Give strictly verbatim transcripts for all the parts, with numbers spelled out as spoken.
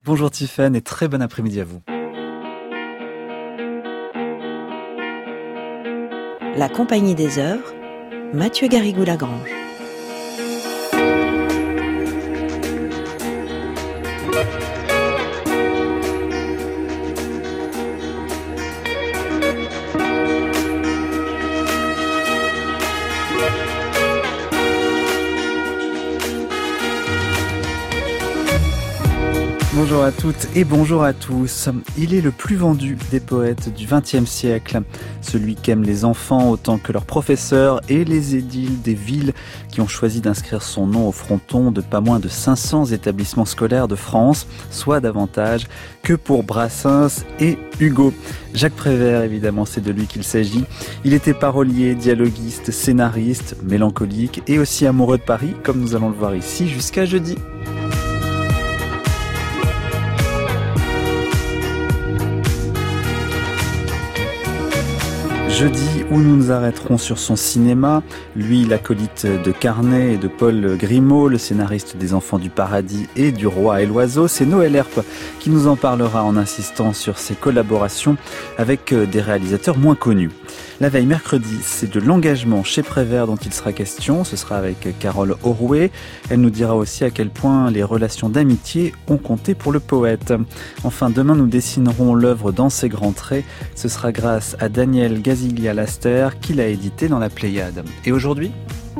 Bonjour Tiffaine et très bon après-midi à vous. La Compagnie des œuvres, Mathieu Garrigou-Lagrange. Bonjour à toutes et bonjour à tous. Il est le plus vendu des poètes du vingtième siècle. Celui qu'aiment les enfants autant que leurs professeurs et les édiles des villes qui ont choisi d'inscrire son nom au fronton de pas moins de cinq cents établissements scolaires de France, soit davantage que pour Brassens et Hugo. Jacques Prévert, évidemment, c'est de lui qu'il s'agit. Il était parolier, dialoguiste, scénariste, mélancolique et aussi amoureux de Paris, comme nous allons le voir ici, jusqu'à jeudi. Jeudi, où nous nous arrêterons sur son cinéma, lui l'acolyte de Carnet et de Paul Grimaud, le scénariste des Enfants du Paradis et du Roi et l'Oiseau, c'est Noël Herpe qui nous en parlera en insistant sur ses collaborations avec des réalisateurs moins connus. La veille mercredi, c'est de l'engagement chez Prévert dont il sera question, ce sera avec Carole Aurouet. Elle nous dira aussi à quel point les relations d'amitié ont compté pour le poète. Enfin, demain nous dessinerons l'œuvre dans ses grands traits, ce sera grâce à Daniel Gaziglia-Laster qui l'a édité dans la Pléiade. Et aujourd'hui ?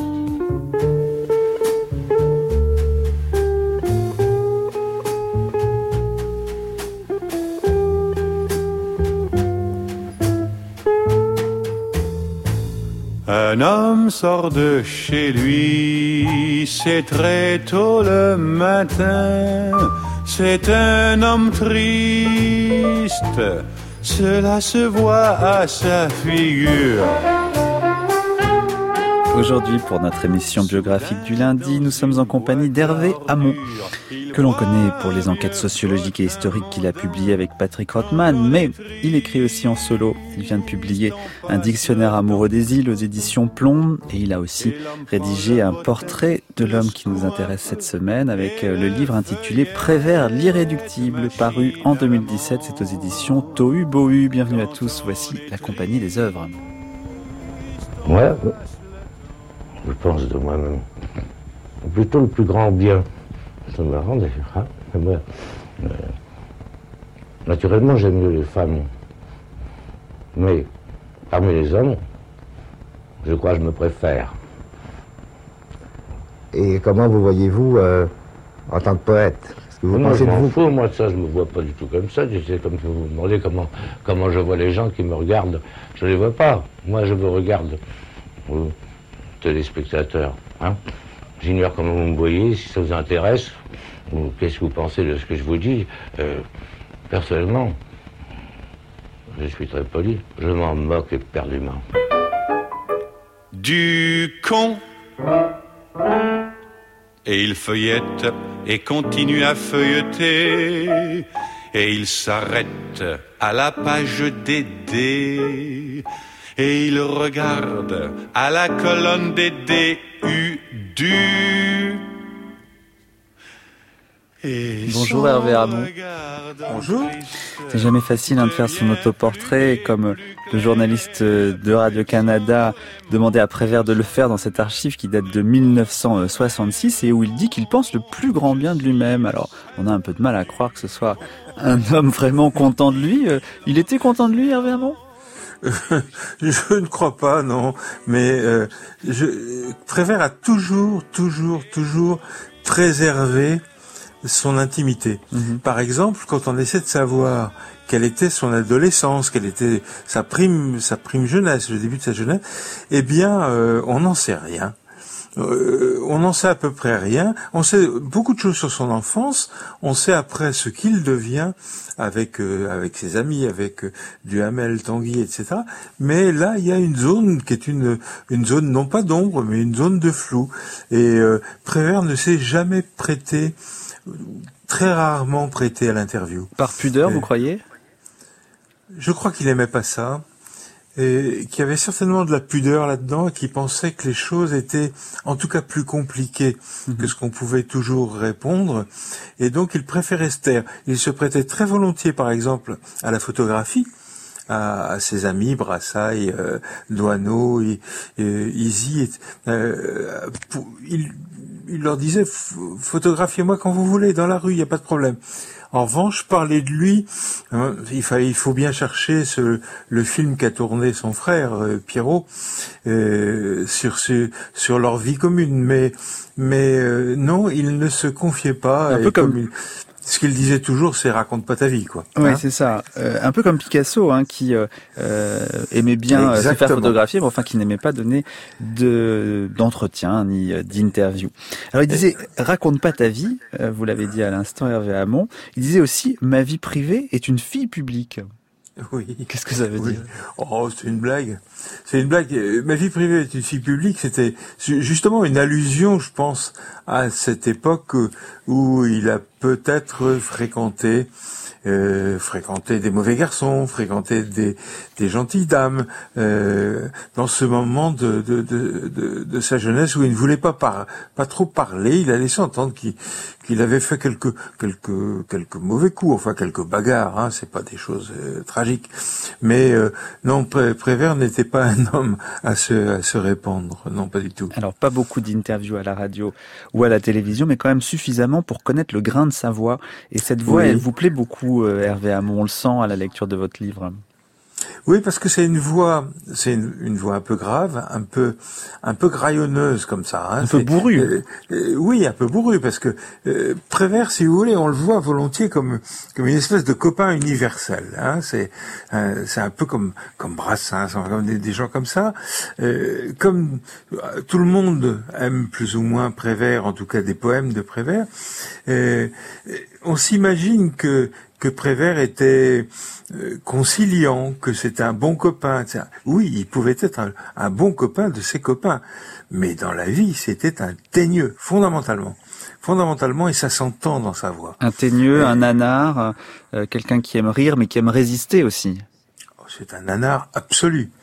Un homme sort de chez lui, c'est très tôt le matin, c'est un homme triste, cela se voit à sa figure. Aujourd'hui, pour notre émission biographique du lundi, nous sommes en compagnie d'Hervé Hamon, que l'on connaît pour les enquêtes sociologiques et historiques qu'il a publiées avec Patrick Rothman, mais il écrit aussi en solo. Il vient de publier un dictionnaire amoureux des îles aux éditions Plomb, et il a aussi rédigé un portrait de l'homme qui nous intéresse cette semaine avec le livre intitulé Prévert l'irréductible, paru en deux mille dix-sept. C'est aux éditions Tohu Bohu. Bienvenue à tous, voici la Compagnie des œuvres. Ouais. Je pense de moi-même. Plutôt le plus grand bien. C'est marrant d'ailleurs. Hein euh, naturellement, j'aime mieux les femmes. Mais parmi les hommes, je crois que je me préfère. Et comment vous voyez-vous euh, en tant que poète? Est-ce que vous Moi, pensez je de m'en vous fous. Moi, ça, je me vois pas du tout comme ça. C'est comme si vous me demandez comment, comment je vois les gens qui me regardent. Je les vois pas. Moi, je me regarde. Vous, téléspectateurs, hein. J'ignore comment vous me voyez, si ça vous intéresse, ou qu'est-ce que vous pensez de ce que je vous dis. Euh, personnellement, je suis très poli, je m'en moque éperdument. Du con. Et il feuillette et continue à feuilleter. Et il s'arrête à la page des dés. Et il regarde à la colonne des D U du. Et Bonjour Hervé Hamon. Bonjour. C'est jamais facile hein, de faire son autoportrait, comme le journaliste de Radio-Canada demandait à Prévert de le faire dans cette archive qui date de mille neuf cent soixante-six et où il dit qu'il pense le plus grand bien de lui-même. Alors, on a un peu de mal à croire que ce soit un homme vraiment content de lui. Il était content de lui, Hervé Hamon ? Je ne crois pas, non. Mais euh, je, Prévert a toujours, toujours, toujours préservé son intimité. Mm-hmm. Par exemple, quand on essaie de savoir quelle était son adolescence, quelle était sa prime, sa prime jeunesse, le début de sa jeunesse, eh bien, euh, on n'en sait rien. Euh, on n'en sait à peu près rien. On sait beaucoup de choses sur son enfance. On sait après ce qu'il devient avec euh, avec ses amis, avec euh, Duhamel, Tanguy, et cetera. Mais là, il y a une zone qui est une une zone non pas d'ombre, mais une zone de flou. Et euh, Prévert ne s'est jamais prêté, très rarement prêté à l'interview. Par pudeur, Et, vous croyez ? Je crois qu'il aimait pas ça. et qui avait certainement de la pudeur là-dedans et qui pensait que les choses étaient en tout cas plus compliquées mmh. que ce qu'on pouvait toujours répondre, et donc il préférait se taire. Il se prêtait très volontiers, par exemple, à la photographie, à, à ses amis Brassailles, euh, Doisneau, et, et, Easy. Euh, pour, il, il leur disait « photographiez-moi quand vous voulez, dans la rue, il n'y a pas de problème ». En revanche, parler de lui, hein, il fallait, il faut bien chercher ce, le film qu'a tourné son frère euh, Pierrot euh, sur ce, sur leur vie commune. Mais, mais euh, non, il ne se confiait pas. Un peu comme, comme il, ce qu'il disait toujours, c'est raconte pas ta vie, quoi. Oui, hein c'est ça. Euh, un peu comme Picasso, hein, qui euh, aimait bien Exactement. se faire photographier, mais enfin qui n'aimait pas donner de d'entretien ni d'interview. Alors il disait raconte pas ta vie. Euh, vous l'avez dit à l'instant, Hervé Hamon. Il disait aussi ma vie privée est une fille publique. Oui. Qu'est-ce que ça veut oui. dire? Oh, c'est une blague. C'est une blague. Ma vie privée est une fille publique. C'était justement une allusion, je pense, à cette époque où il a peut-être fréquenté, euh, fréquenté des mauvais garçons, fréquenté des, des gentilles dames, euh, dans ce moment de, de, de, de, de sa jeunesse où il ne voulait pas par, pas trop parler. Il a laissé entendre qu'il, qu'il avait fait quelques, quelques, quelques mauvais coups, enfin quelques bagarres. Hein, c'est pas des choses euh, tragiques. Mais euh, non, Pré- Prévert n'était pas un homme à se, à se répandre. Non, pas du tout. Alors pas beaucoup d'interviews à la radio ou à la télévision, mais quand même suffisamment pour connaître le grain de sa voix. Et cette voix, oui. elle vous plaît beaucoup, euh, Hervé Hamon. On le sent à la lecture de votre livre. Oui, parce que c'est une voix, c'est une, une voix un peu grave, un peu, un peu graillonneuse comme ça. Hein. Un peu bourrue. Euh, euh, oui, un peu bourrue, parce que euh, Prévert, si vous voulez, on le voit volontiers comme, comme une espèce de copain universel. Hein. C'est, euh, c'est un peu comme, comme Brassens, comme des, des gens comme ça. Euh, comme euh, tout le monde aime plus ou moins Prévert, en tout cas des poèmes de Prévert. Euh, on s'imagine que que Prévert était euh, conciliant, que c'était un bon copain. Oui, il pouvait être un, un bon copain de ses copains, mais dans la vie, c'était un teigneux, fondamentalement. Fondamentalement, et ça s'entend dans sa voix. Un teigneux, et, un nanar, euh, quelqu'un qui aime rire, mais qui aime résister aussi. C'est un nanar absolu.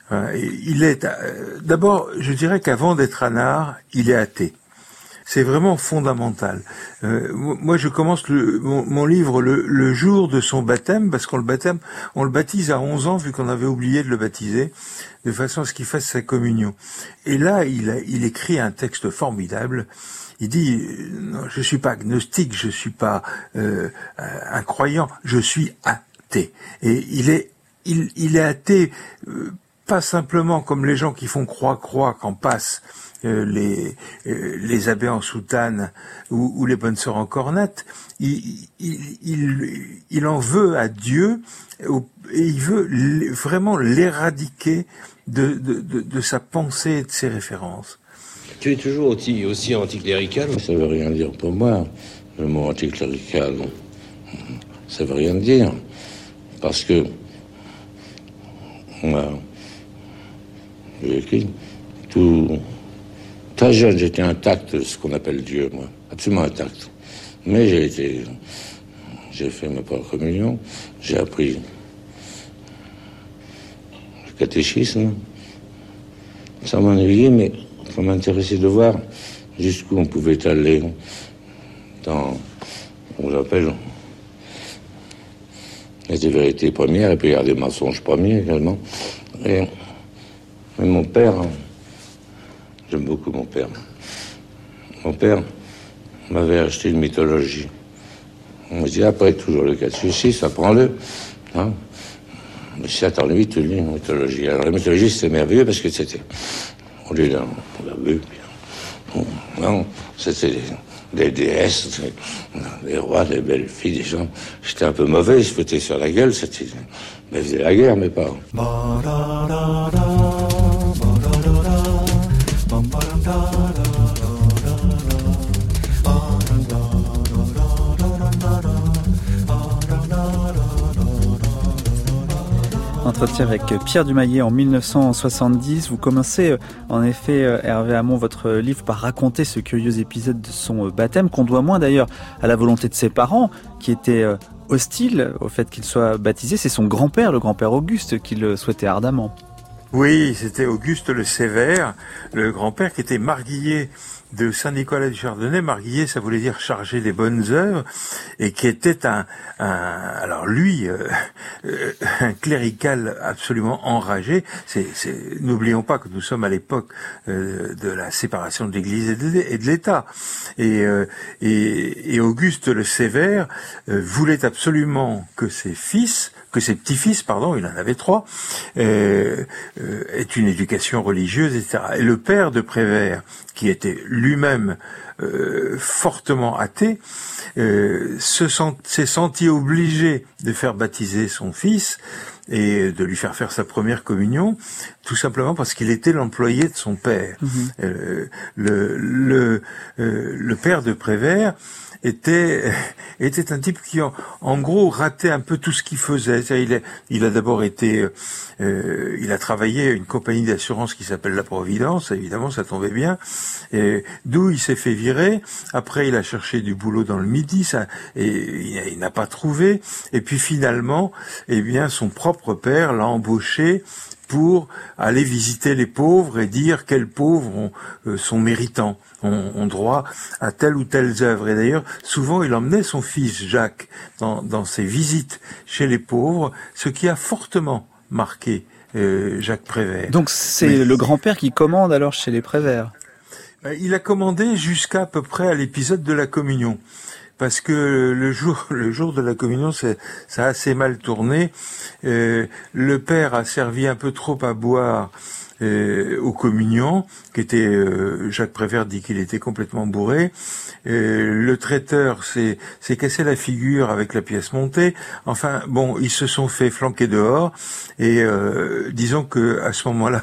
Il est, euh, d'abord, je dirais qu'avant d'être un nanar, il est athée. C'est vraiment fondamental. Euh, moi, je commence le, mon, mon livre le, le jour de son baptême, parce qu'on le baptême, on le baptise à onze ans, vu qu'on avait oublié de le baptiser, de façon à ce qu'il fasse sa communion. Et là, il, a, il écrit un texte formidable. Il dit non, je suis pas agnostique, je suis pas euh, un croyant, je suis athée. Et il est, il, il est athée. Euh, pas simplement comme les gens qui font croix-croix quand passent euh, les euh, les abbés en soutane ou, ou les bonnes sœurs en cornette. Il, il, il, il en veut à Dieu et il veut vraiment l'éradiquer de, de, de, de sa pensée et de ses références. Tu es toujours aussi, aussi anticlérical? Ça veut rien dire pour moi, le mot anticlérical. Ça veut rien dire. Parce que moi, j'ai écrit tout. Très jeune, j'étais intact de ce qu'on appelle Dieu, moi. Absolument intact. Mais j'ai été. J'ai fait ma propre communion. J'ai appris le catéchisme. Ça m'ennuyait, mais ça m'intéressait de voir jusqu'où on pouvait aller dans. On l'appelle. Il y a des vérités premières et puis il y a des mensonges premiers également. Et, et mon père, j'aime beaucoup mon père. Mon père m'avait acheté une mythologie. On me dit après toujours le catéchisme, apprends-le. Hein? Mais si attends lui, tu lis une mythologie. Alors la mythologie c'était merveilleux parce que c'était. On lit là, on l'a vu. Puis, non, c'était des, des déesses, des rois, des belles filles, des gens. J'étais un peu mauvais, je foutais sur la gueule, c'était. Mais faisait la guerre, mes parents. Entretien avec Pierre Dumayet en mille neuf cent soixante-dix. Vous commencez en effet, Hervé Hamon, votre livre par raconter ce curieux épisode de son baptême, qu'on doit moins d'ailleurs à la volonté de ses parents, qui étaient hostile au fait qu'il soit baptisé. C'est son grand-père, le grand-père Auguste, qui le souhaitait ardemment. Oui, c'était Auguste le Sévère, le grand-père qui était marguillier de Saint-Nicolas du Chardonnay. Marguillier, ça voulait dire chargé des bonnes œuvres, et qui était un, un alors lui, euh, euh, un clérical absolument enragé. C'est, c'est, n'oublions pas que nous sommes à l'époque euh, de la séparation de l'Église et de, et de l'État. Et, euh, et, et Auguste le Sévère euh, voulait absolument que ses fils, que ses petits-fils, pardon, il en avait trois, euh, euh, aient une éducation religieuse, et cetera. Et le père de Prévert, qui était lui-même euh, fortement athée, euh, se sent, s'est senti obligé de faire baptiser son fils et de lui faire faire sa première communion, tout simplement parce qu'il était l'employé de son père. Mmh. Euh, le, le, euh, le père de Prévert était était un type qui en, en gros ratait un peu tout ce qu'il faisait. Il a, il a d'abord été euh, il a travaillé à une compagnie d'assurance qui s'appelle La Providence, évidemment ça tombait bien, et d'où il s'est fait virer. Après il a cherché du boulot dans le Midi, ça, et il, il n'a pas trouvé, et puis finalement eh bien son propre père l'a embauché pour aller visiter les pauvres et dire quels pauvres ont, euh, sont méritants, ont, ont droit à telle ou telle œuvre. Et d'ailleurs, souvent, il emmenait son fils Jacques dans, dans ses visites chez les pauvres, ce qui a fortement marqué euh, Jacques Prévert. Donc c'est Mais, le grand-père qui commande alors chez les Prévert. Il a commandé jusqu'à à peu près à l'épisode de la communion. Parce que le jour, le jour de la communion, c'est, ça a assez mal tourné. Euh, le père a servi un peu trop à boire euh, aux communions, qui était euh, Jacques Prévert dit qu'il était complètement bourré. Euh, le traiteur s'est, s'est cassé la figure avec la pièce montée. Enfin, bon, ils se sont fait flanquer dehors. Et euh, disons que à ce moment-là.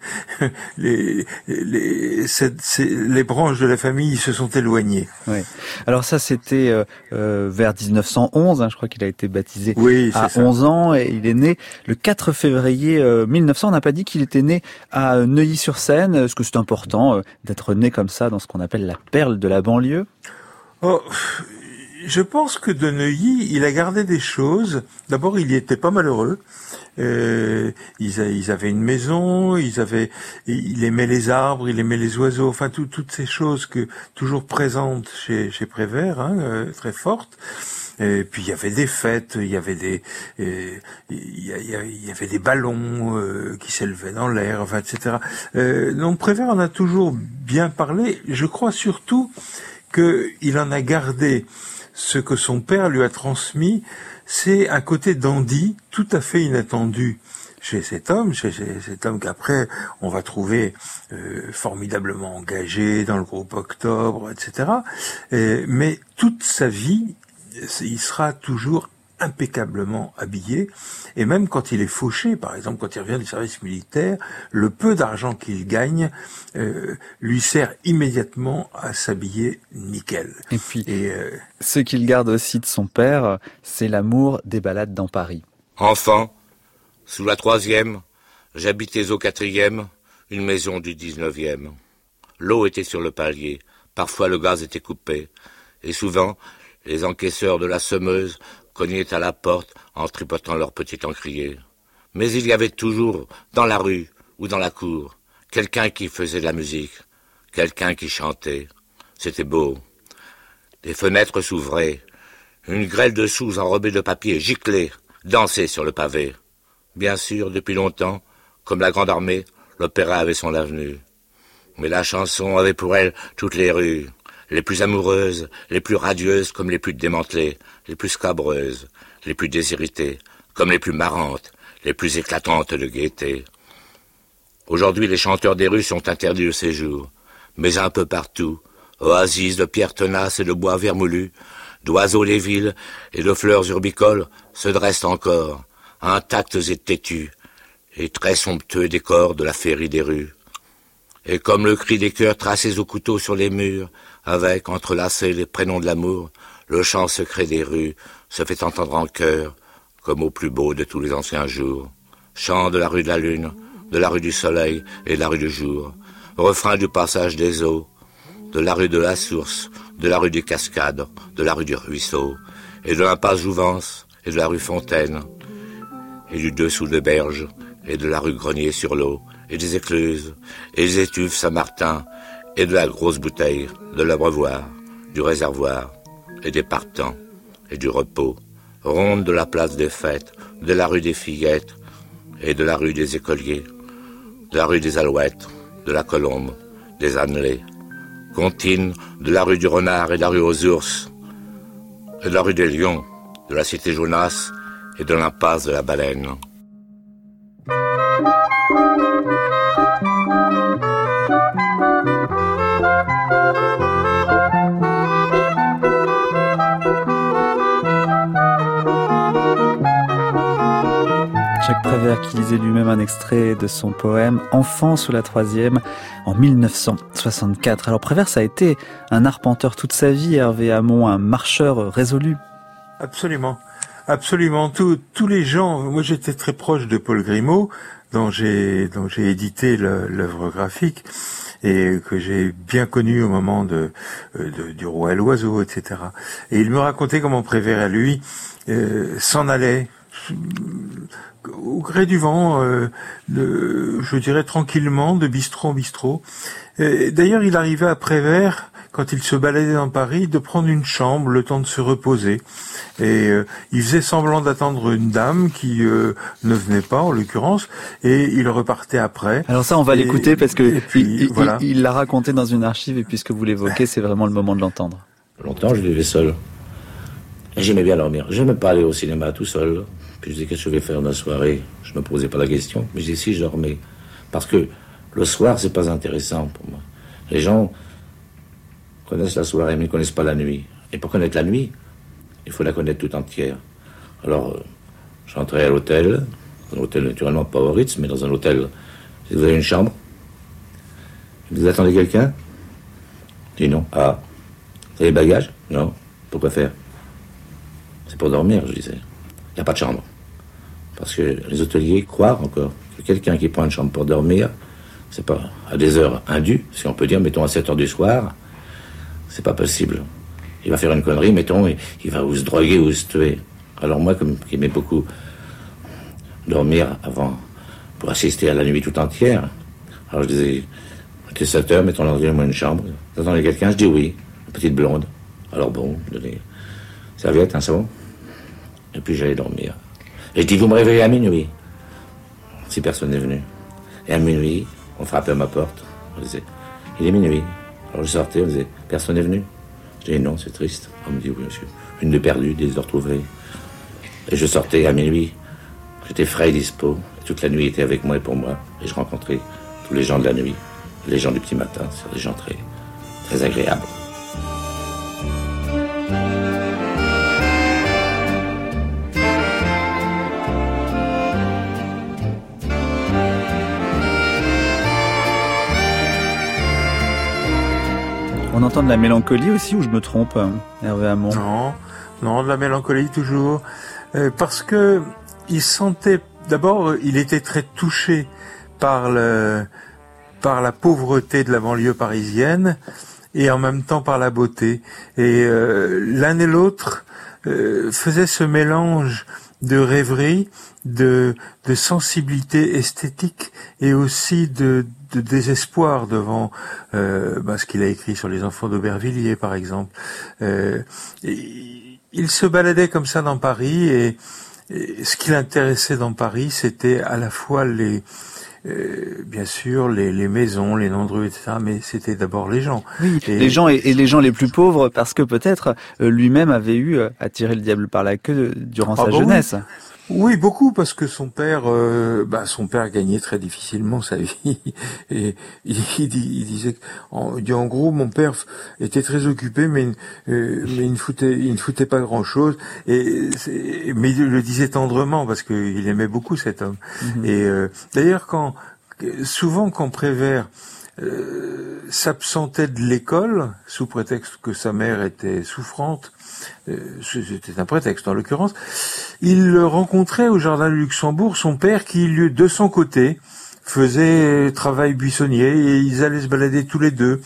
Les, les, cette, ces, les branches de la famille se sont éloignées. Oui. Alors ça, c'était euh, euh, vers dix-neuf cent onze, hein, je crois qu'il a été baptisé oui, à ça. onze ans, et il est né le quatre février euh, mille neuf cents. On n'a pas dit qu'il était né à Neuilly-sur-Seine. Est-ce que c'est important euh, d'être né comme ça dans ce qu'on appelle la perle de la banlieue ? Oh, je pense que de Neuilly, il a gardé des choses. D'abord, il y était pas malheureux. Euh, ils, a, ils avaient une maison, ils avaient, il aimait les arbres, il aimait les oiseaux, enfin tout, toutes ces choses que toujours présentes chez, chez Prévert, hein, euh, très fortes. Et puis il y avait des fêtes, il y avait des, euh, il, y a, il y avait des ballons euh, qui s'élevaient dans l'air, enfin et cetera. Euh, donc Prévert en a toujours bien parlé. Je crois surtout qu'il en a gardé ce que son père lui a transmis. C'est un côté dandy tout à fait inattendu chez cet homme, chez cet homme qu'après on va trouver euh, formidablement engagé dans le groupe Octobre, et cetera. Et, mais toute sa vie, il sera toujours impeccablement habillé, et même quand il est fauché, par exemple quand il revient du service militaire, le peu d'argent qu'il gagne euh, lui sert immédiatement à s'habiller nickel. Et puis, et, euh, ce qu'il garde aussi de son père, c'est l'amour des balades dans Paris. Enfant, sous la troisième, j'habitais au quatrième, une maison du dix-neuvième. L'eau était sur le palier, parfois le gaz était coupé, et souvent, les encaisseurs de la semeuse cognaient à la porte en tripotant leur petit encrier. Mais il y avait toujours, dans la rue ou dans la cour, quelqu'un qui faisait de la musique, quelqu'un qui chantait. C'était beau. Des fenêtres s'ouvraient. Une grêle de sous enrobée de papier giclait, dansait sur le pavé. Bien sûr, depuis longtemps, comme la grande armée, l'opéra avait son avenue. Mais la chanson avait pour elle toutes les rues, les plus amoureuses, les plus radieuses comme les plus démantelées, les plus scabreuses, les plus déshéritées, comme les plus marrantes, les plus éclatantes de gaieté. Aujourd'hui, les chanteurs des rues sont interdits de séjour, mais un peu partout, oasis de pierres tenaces et de bois vermoulus, d'oiseaux les villes et de fleurs urbicoles se dressent encore, intactes et têtus, et très somptueux décors de la féerie des rues. Et comme le cri des cœurs tracés au couteau sur les murs, avec, entrelacés, les prénoms de l'amour, le chant secret des rues se fait entendre en chœur, comme au plus beau de tous les anciens jours. Chant de la rue de la lune, de la rue du soleil et de la rue du jour. Refrain du passage des eaux, de la rue de la source, de la rue des cascades, de la rue du ruisseau. et de l'impasse Jouvence, et de la rue Fontaine, et du dessous de Berge, et de la rue Grenier-sur-l'Eau, et des Écluses, et des Étuves Saint-Martin, et de la Grosse Bouteille, de l'Abreuvoir, du Réservoir, et des Partants, et du Repos, ronde de la place des Fêtes, de la rue des Fillettes, et de la rue des Écoliers, de la rue des Alouettes, de la Colombe, des Annelés, Contine, de la rue du Renard et de la rue aux Ours, et de la rue des Lions, de la cité Jonas et de l'impasse de la Baleine. Jacques Prévert qui lisait lui-même un extrait de son poème « Enfant sous la troisième » en mille neuf cent soixante-quatre. Alors Prévert, ça a été un arpenteur toute sa vie, Hervé Hamon, un marcheur résolu. Absolument, absolument. Tous, tous les gens, moi j'étais très proche de Paul Grimaud, dont j'ai, dont j'ai édité le, l'œuvre graphique et que j'ai bien connu au moment de, de du Roi et l'Oiseau, et cetera. Et il me racontait comment Prévert à lui euh, s'en allait au gré du vent, euh, de, je dirais tranquillement, de bistrot en bistrot. Et d'ailleurs, il arrivait à Prévert, quand il se baladait dans Paris, de prendre une chambre, le temps de se reposer. Et euh, il faisait semblant d'attendre une dame qui euh, ne venait pas, en l'occurrence, et il repartait après. Alors ça, on va et, l'écouter parce que puis, il, voilà. il, il l'a raconté dans une archive, et puisque vous l'évoquez, c'est vraiment le moment de l'entendre. Longtemps, je vivais seul. Et j'aimais bien dormir. J'aimais pas aller au cinéma tout seul. Puis je disais, qu'est-ce que je vais faire dans la soirée? Je me posais pas la question. Mais je disais, si je dormais. Parce que le soir, c'est pas intéressant pour moi. Les gens connaissent la soirée, mais ils connaissent pas la nuit. Et pour connaître la nuit, il faut la connaître tout entière. Alors, euh, j'entrais à l'hôtel. Un hôtel, naturellement, pas au Ritz, mais dans un hôtel. Si vous avez une chambre, vous attendez quelqu'un? Je dis non. Ah. Vous avez des bagages? Non. Pourquoi faire? C'est pour dormir, je disais. Il n'y a pas de chambre. Parce que les hôteliers croient encore que quelqu'un qui prend une chambre pour dormir, c'est pas à des heures indues, si on peut dire, mettons à sept heures du soir, c'est pas possible. Il va faire une connerie, mettons, et il va ou se droguer ou se tuer. Alors moi, comme qui aimais beaucoup dormir avant, pour assister à la nuit tout entière, alors je disais, mettez sept heures, mettons moi une chambre. Vous attendez quelqu'un? Je dis oui, une petite blonde. Alors bon, donnez serviette, un savon. Et puis j'allais dormir. Et je dis, vous me réveillez à minuit. Si personne n'est venu. Et à minuit, on frappait à ma porte. On disait, il est minuit. Alors je sortais, on disait, personne n'est venu. Je dis, non, c'est triste. On me dit, oui, monsieur. Une de perdue, dix de retrouvée. Et je sortais à minuit. J'étais frais et dispo. Et toute la nuit était avec moi et pour moi. Et je rencontrais tous les gens de la nuit. Les gens du petit matin. C'est des gens très, très agréables. On entend de la mélancolie aussi, ou je me trompe, Hervé Hamon? Non, non, de la mélancolie toujours. Euh, parce que il sentait, d'abord, il était très touché par le, par la pauvreté de la banlieue parisienne, et en même temps par la beauté. Et euh, l'un et l'autre euh, faisaient ce mélange de rêverie, de, de sensibilité esthétique, et aussi de, de désespoir devant euh, bah, ce qu'il a écrit sur les enfants d'Aubervilliers, par exemple. Euh, il se baladait comme ça dans Paris, et, et ce qui l'intéressait dans Paris, c'était à la fois les, euh, bien sûr, les, les maisons, les noms de rues, et cetera, mais c'était d'abord les gens. Oui, et, les gens et, et les gens les plus pauvres, parce que peut-être euh, lui-même avait eu euh, à tirer le diable par la queue durant ah sa bon jeunesse. Oui. Oui, beaucoup, parce que son père, euh, bah, son père gagnait très difficilement sa vie, et il, il, il disait, en, il dit en gros, mon père était très occupé, mais, euh, mais il ne foutait, il ne foutait pas grand-chose, et mais il le disait tendrement parce qu'il aimait beaucoup cet homme. Mm-hmm. Et euh, d'ailleurs, quand souvent quand Prévert Euh, s'absentait de l'école sous prétexte que sa mère était souffrante, euh, c'était un prétexte en l'occurrence, il rencontrait au jardin du Luxembourg son père qui, lui, de son côté, faisait travail buissonnier, et ils allaient se balader tous les deux.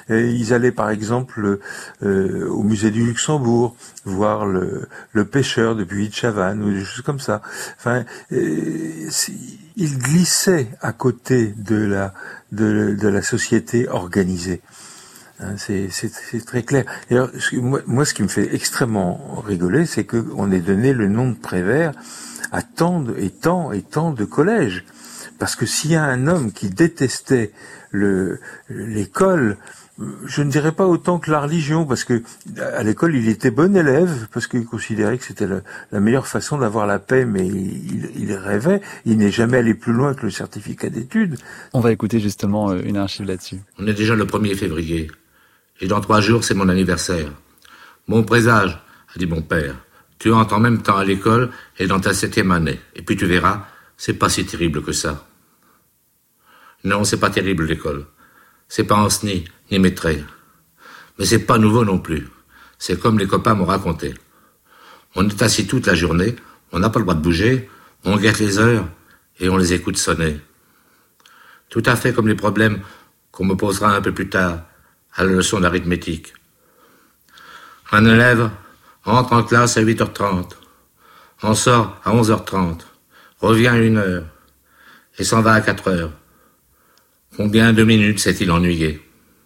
Et ils allaient par exemple euh, au musée du Luxembourg voir le, le pêcheur de Puy de Chavannes ou des choses comme ça. Enfin, euh, ils glissaient à côté de la de, de la société organisée. Hein, c'est, c'est, c'est très clair. D'ailleurs, moi, moi, ce qui me fait extrêmement rigoler, c'est qu'on ait donné le nom de Prévert à tant de, et tant et tant de collèges. Parce que s'il y a un homme qui détestait le, l'école, je ne dirais pas autant que la religion, parce que à l'école il était bon élève, parce qu'il considérait que c'était la, la meilleure façon d'avoir la paix, mais il, il rêvait, il n'est jamais allé plus loin que le certificat d'études. On va écouter justement une archive là-dessus. On est déjà le premier février, et dans trois jours c'est mon anniversaire. Bon présage, a dit mon père, tu entres en même temps à l'école et dans ta septième année, et puis tu verras, c'est pas si terrible que ça. Non, c'est pas terrible l'école. C'est pas Ancenis, ni Maîtré. Mais c'est pas nouveau non plus. C'est comme les copains m'ont raconté. On est assis toute la journée, on n'a pas le droit de bouger, on guette les heures et on les écoute sonner. Tout à fait comme les problèmes qu'on me posera un peu plus tard à la leçon d'arithmétique. Un élève entre en classe à huit heures trente, en sort à onze heures trente, revient à une heure et s'en va à quatre heures. Combien de minutes s'est-il ennuyé?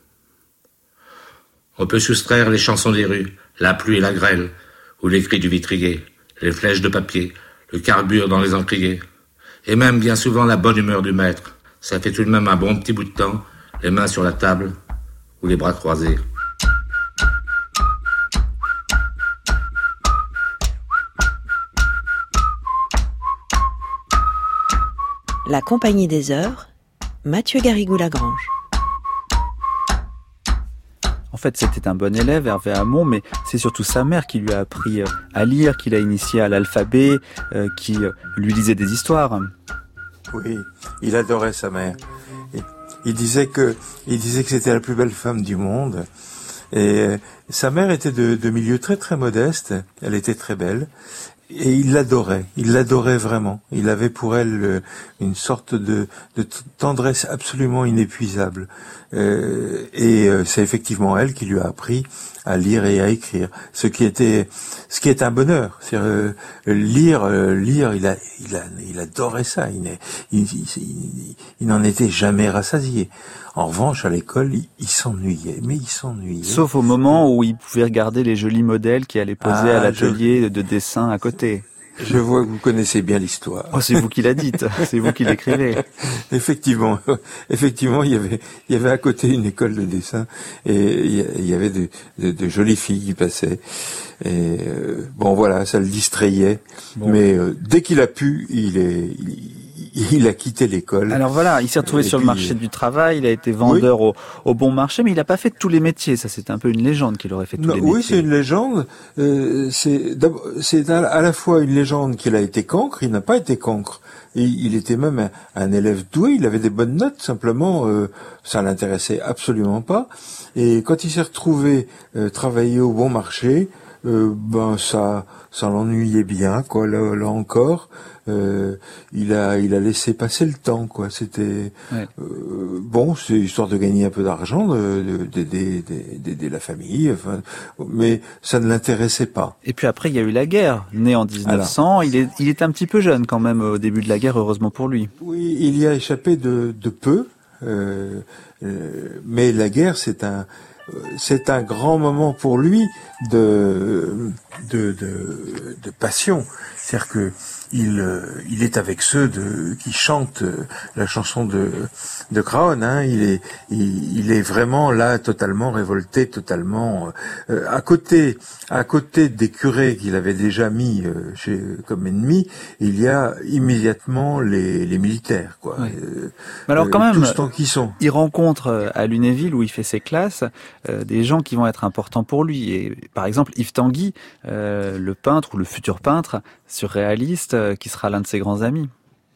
On peut soustraire les chansons des rues, la pluie et la grêle, ou les cris du vitrier, les flèches de papier, le carbure dans les encriers, et même bien souvent la bonne humeur du maître. Ça fait tout de même un bon petit bout de temps, les mains sur la table ou les bras croisés. La Compagnie des Heures, Mathieu Garrigou-Lagrange. En fait, c'était un bon élève, Hervé Hamon, mais c'est surtout sa mère qui lui a appris à lire, qui l'a initié à l'alphabet, euh, qui lui lisait des histoires. Oui, il adorait sa mère. Il disait que, il disait que c'était la plus belle femme du monde. Et sa mère était de, de milieu très très modeste. Elle était très belle. Et il l'adorait, il l'adorait vraiment. Il avait pour elle une sorte de, de tendresse absolument inépuisable. Euh, et c'est effectivement elle qui lui a appris à lire et à écrire, ce qui était, ce qui est un bonheur. C'est-à-dire, euh, lire, euh, lire, il a, il a, il adorait ça. Il, il, il, il, il n'en était jamais rassasié. En revanche, à l'école, il, il s'ennuyait, mais il s'ennuyait. Sauf au moment où il pouvait regarder les jolis modèles qui allaient poser ah, à l'atelier je... de dessin à côté. Je vois que vous connaissez bien l'histoire. Oh, c'est vous qui la dites, c'est vous qui l'écrivez. Effectivement, effectivement, il y avait, il y avait à côté une école de dessin et il y avait de, de, de jolies filles qui passaient. Et euh, bon, voilà, ça le distrayait. Bon. Mais euh, dès qu'il a pu, il est, il, il a quitté l'école. Alors voilà, il s'est retrouvé et sur puis, le marché du travail, il a été vendeur oui. au, au bon marché, mais il n'a pas fait tous les métiers. Ça, c'est un peu une légende qu'il aurait fait tous non, les oui, métiers. Oui, c'est une légende. Euh, c'est, c'est à, à la fois une légende qu'il a été cancre, il n'a pas été cancre. Et il était même un, un élève doué, il avait des bonnes notes, simplement, euh, ça l'intéressait absolument pas. Et quand il s'est retrouvé euh, travailler au bon marché, euh, ben ça, ça l'ennuyait bien, quoi. Là, là encore. Euh, il a il a laissé passer le temps, quoi. C'était ouais. euh, bon, c'est histoire de gagner un peu d'argent, d'aider d'aider la famille, enfin, mais ça ne l'intéressait pas. Et puis après il y a eu la guerre, né en dix-neuf cents, Alors, il est il est un petit peu jeune quand même au début de la guerre, heureusement pour lui. Oui, il y a échappé de de peu, euh, euh, mais la guerre c'est un c'est un grand moment pour lui de de de, de passion, c'est-à-dire que il il est avec ceux de qui chantent la chanson de de Craon, hein. Il est il, il est vraiment là totalement révolté, totalement euh, à côté à côté des curés qu'il avait déjà mis euh, chez comme ennemis. Il y a immédiatement les les militaires, quoi. Oui. Euh, Mais alors quand même, tous tant qu'ils sont. Il rencontre à Lunéville où il fait ses classes euh, des gens qui vont être importants pour lui. Et par exemple Yves Tanguy, euh, le peintre ou le futur peintre surréaliste, euh, qui sera l'un de ses grands amis.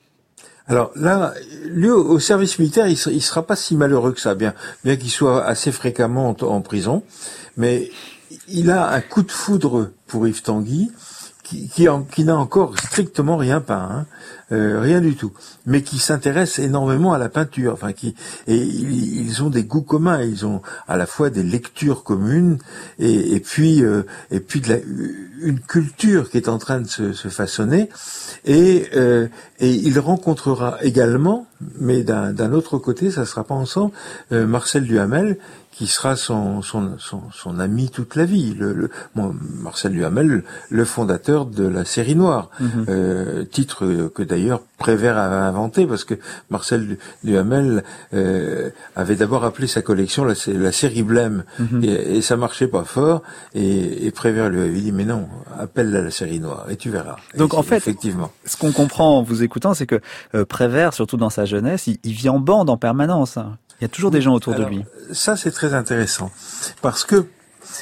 Alors là, lui, au service militaire, il sera, il sera pas si malheureux que ça, bien, bien qu'il soit assez fréquemment en, en prison, mais il a un coup de foudre pour Yves Tanguy qui, qui, en, qui n'a encore strictement rien peint, hein, euh, rien du tout, mais qui s'intéressent énormément à la peinture. Enfin, qui et ils, ils ont des goûts communs, ils ont à la fois des lectures communes et, et puis euh, et puis de la, une culture qui est en train de se, se façonner. Et, euh, et il rencontrera également, mais d'un, d'un autre côté, ça sera pas ensemble, euh, Marcel Duhamel, qui sera son, son, son, son ami toute la vie. Le, le, bon, Marcel Duhamel, le fondateur de la série noire, mm-hmm. euh, titre que d'ailleurs Prévert avait inventé, parce que Marcel Duhamel euh, avait d'abord appelé sa collection la, la série Blême, mm-hmm. et, et ça marchait pas fort, et, et Prévert lui avait dit mais non, appelle-la la série noire, et tu verras. Donc et en fait, effectivement, ce qu'on comprend en vous écoutant, c'est que euh, Prévert, surtout dans sa jeunesse, il, il vit en bande en permanence. Il y a toujours des gens autour Alors, de lui. Ça, c'est très intéressant. Parce que, euh,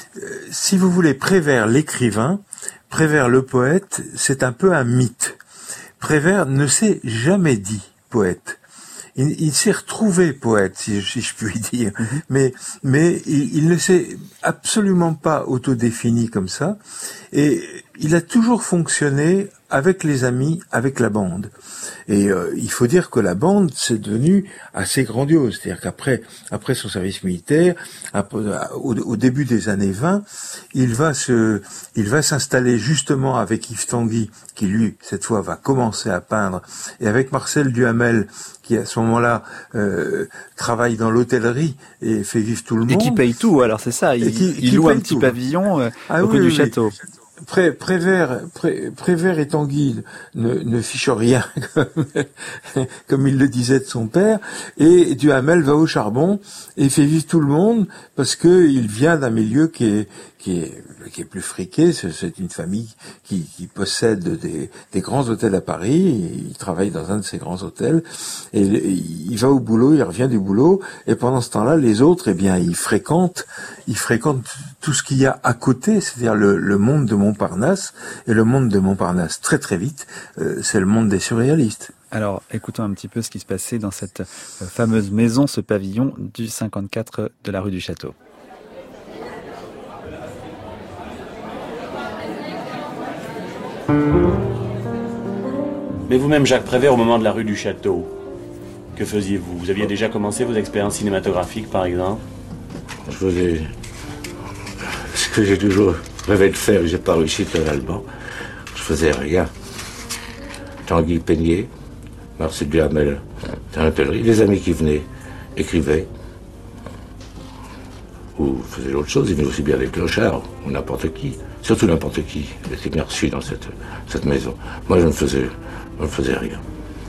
si vous voulez, Prévert l'écrivain, Prévert le poète, c'est un peu un mythe. Prévert ne s'est jamais dit poète. Il, il s'est retrouvé poète, si, si je puis dire. Mm-hmm. Mais, mais il, il ne s'est absolument pas autodéfini comme ça. Et il a toujours fonctionné avec les amis, avec la bande. Et euh, il faut dire que la bande, c'est devenu assez grandiose. C'est-à-dire qu'après après son service militaire, après, au, au début des années vingt, il va se, il va s'installer justement avec Yves Tanguy, qui lui, cette fois, va commencer à peindre, et avec Marcel Duhamel, qui à ce moment-là euh, travaille dans l'hôtellerie et fait vivre tout le monde. Et qui paye tout, alors c'est ça, il, qui, il qui loue un petit tout. pavillon euh, ah, au oui, rue oui, du Château. Oui. Pré, Prévert, Pré, Prévert et Tanguy ne, ne fichent rien, comme, comme il le disait de son père, et Duhamel va au charbon et fait vivre tout le monde parce que il vient d'un milieu qui est qui est qui est plus friqué. C'est, c'est une famille qui, qui possède des, des grands hôtels à Paris. Il travaille dans un de ces grands hôtels et il va au boulot, il revient du boulot, et pendant ce temps-là, les autres, eh bien, ils fréquentent, ils fréquentent tout ce qu'il y a à côté, c'est-à-dire le, le monde de Montparnasse. Et le monde de Montparnasse, très très vite, euh, c'est le monde des surréalistes. Alors, écoutons un petit peu ce qui se passait dans cette fameuse maison, ce pavillon du cinquante-quatre de la rue du Château. Mais vous-même, Jacques Prévert, au moment de la rue du Château, que faisiez-vous? Vous aviez déjà commencé vos expériences cinématographiques, par exemple? Je faisais ce que j'ai toujours rêvé de faire et j'ai pas réussi totalement. Je faisais rien. Tanguy peignait, Marcel Duhamel dans l'hôtellerie. Les amis qui venaient écrivaient ou faisaient l'autre chose. Ils venaient aussi bien des clochards ou n'importe qui. Surtout n'importe qui était bien reçu dans cette, cette maison. Moi, je ne faisais, je ne faisais rien.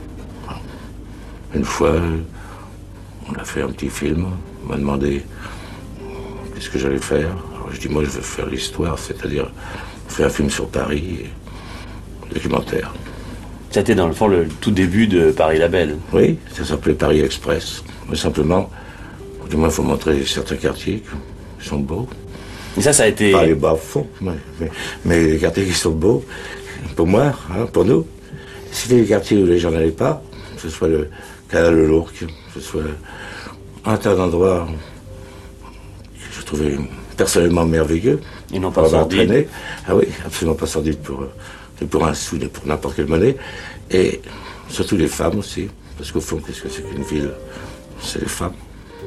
Une fois, on a fait un petit film. On m'a demandé qu'est-ce que j'allais faire. Alors, je dis, moi, je veux faire l'histoire, c'est-à-dire faire un film sur Paris, et documentaire. C'était dans le fond le tout début de Paris la Belle. Oui, ça s'appelait Paris Express. Mais simplement, du moins, il faut montrer certains quartiers qui sont beaux. Et ça, ça a été... Pas les bas-fonds, mais, mais, mais les quartiers qui sont beaux, pour moi, hein, pour nous. C'était les quartiers où les gens n'allaient pas, que ce soit le canal de l'Ourcq, que ce soit un tas d'endroits que je trouvais personnellement merveilleux. Et non pas sordide. Ah oui, absolument pas sordide pour, pour un sou, pour n'importe quelle monnaie. Et surtout les femmes aussi, parce qu'au fond, qu'est-ce que c'est qu'une ville? C'est les femmes.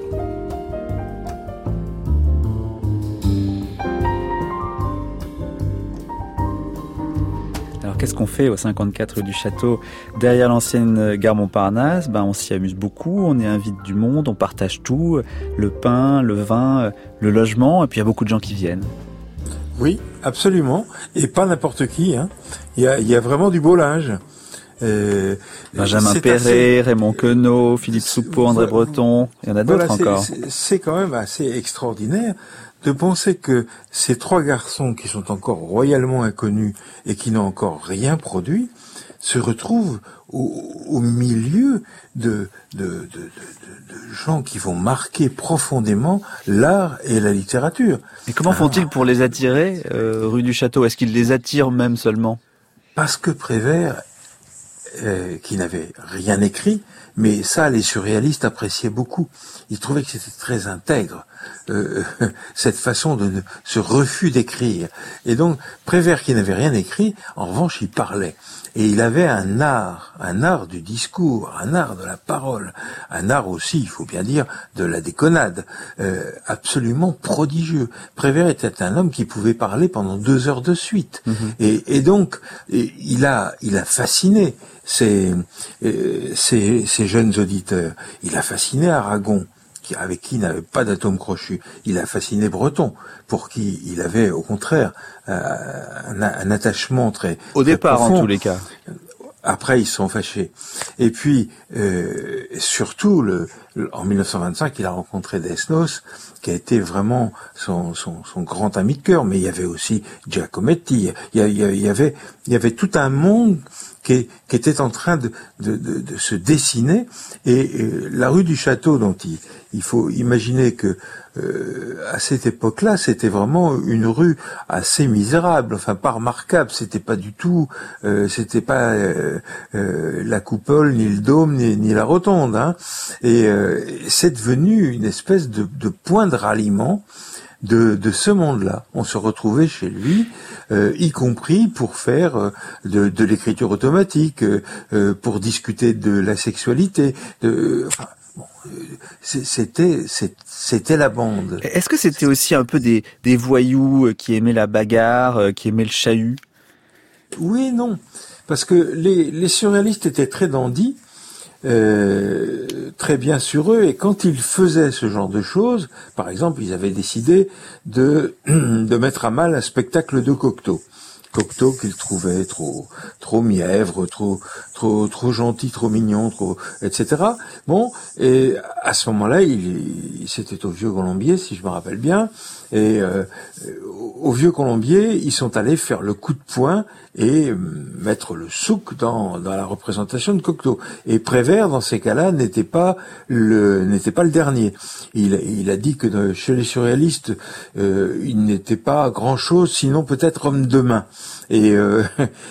Qu'est-ce qu'on fait au cinquante-quatre rue du Château, derrière l'ancienne gare Montparnasse? Ben, on s'y amuse beaucoup, on est invite du monde, on partage tout, le pain, le vin, le logement, et puis il y a beaucoup de gens qui viennent. Oui, absolument, et pas n'importe qui, hein. Il y a, il y a vraiment du beau linge. Euh, Benjamin Perret, assez... Raymond Queneau, Philippe Soupeau, André Breton, il y en a d'autres voilà, encore. C'est, c'est quand même assez extraordinaire de penser que ces trois garçons qui sont encore royalement inconnus et qui n'ont encore rien produit se retrouvent au, au milieu de, de, de, de, de gens qui vont marquer profondément l'art et la littérature. Et comment font-ils Alors, pour les attirer, euh, rue du Château? Est-ce qu'ils les attirent même seulement? Parce que Prévert euh, qui n'avait rien écrit, mais ça, les surréalistes appréciaient beaucoup. Ils trouvaient que c'était très intègre, euh, cette façon de ne, ce refus d'écrire. Et donc, Prévert, qui n'avait rien écrit, en revanche, il parlait. Et il avait un art, un art du discours, un art de la parole, un art aussi, il faut bien dire, de la déconnade, euh, absolument prodigieux. Prévert était un homme qui pouvait parler pendant deux heures de suite. Mmh. Et, et donc, et il a, il a fasciné ces, euh, ces, ces jeunes auditeurs. Il a fasciné Aragon, qui, avec qui il n'avait pas d'atome crochu. Il a fasciné Breton, pour qui il avait, au contraire, euh, un, un attachement très Au très départ, profond. En tous les cas. Après, ils se sont fâchés. Et puis, euh, surtout, le, le, en mille neuf cent vingt-cinq, il a rencontré Desnos, qui a été vraiment son, son, son grand ami de cœur. Mais il y avait aussi Giacometti. Il y, a, il y avait, il y avait tout un monde qui, qui était en train de, de, de, de se dessiner. Et euh, la rue du Château, dont il, il faut imaginer que Euh, à cette époque-là, c'était vraiment une rue assez misérable, enfin pas remarquable. C'était pas du tout, euh, c'était pas euh, euh, la coupole, ni le dôme, ni, ni la rotonde. Hein. Et euh, c'est devenu une espèce de, de point de ralliement de, de ce monde-là. On se retrouvait chez lui, euh, y compris pour faire euh, de, de l'écriture automatique, euh, pour discuter de la sexualité. De, euh, enfin, bon, c'était c'était la bande. Est-ce que c'était aussi un peu des, des voyous qui aimaient la bagarre, qui aimaient le chahut? Oui, non, parce que les, les surréalistes étaient très dandys, euh, très bien sur eux, et quand ils faisaient ce genre de choses, par exemple, ils avaient décidé de de mettre à mal un spectacle de Cocteau. Cocteau qu'ils trouvaient trop trop mièvre, trop trop trop gentil, trop mignon, trop et cetera. Bon, et à ce moment-là, il, il c'était au Vieux Colombier, si je me rappelle bien, et euh, au Vieux Colombier, ils sont allés faire le coup de poing et mettre le souk dans dans la représentation de Cocteau. Et Prévert, dans ces cas-là, n'était pas le n'était pas le dernier. Il il a dit que de, chez les surréalistes, euh, il n'était pas grand-chose, sinon peut-être homme de main. Et, euh,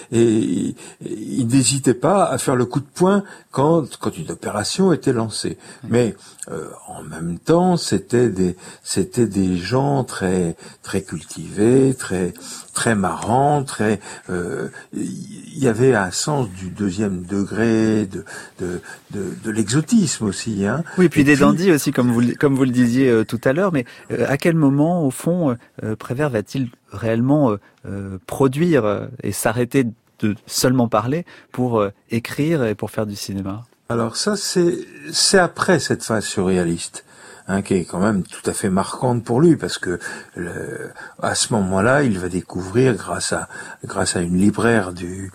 et il n'hésitait pas à faire le coup de poing quand quand une opération était lancée. Mais euh, en même temps, c'était des c'était des gens très très cultivés, très très marrants, très euh, il y avait un sens du deuxième degré, de de de, de l'exotisme aussi, hein. Oui, puis et des puis, dandys aussi, comme vous comme vous le disiez euh, tout à l'heure. Mais euh, à quel moment, au fond, euh, Prévert va-t-il réellement euh, euh, produire euh, et s'arrêter de seulement parler pour euh, écrire et pour faire du cinéma? Alors ça, c'est c'est après cette phase surréaliste, hein, qui est quand même tout à fait marquante pour lui, parce que le, à ce moment-là, il va découvrir, grâce à grâce à une libraire du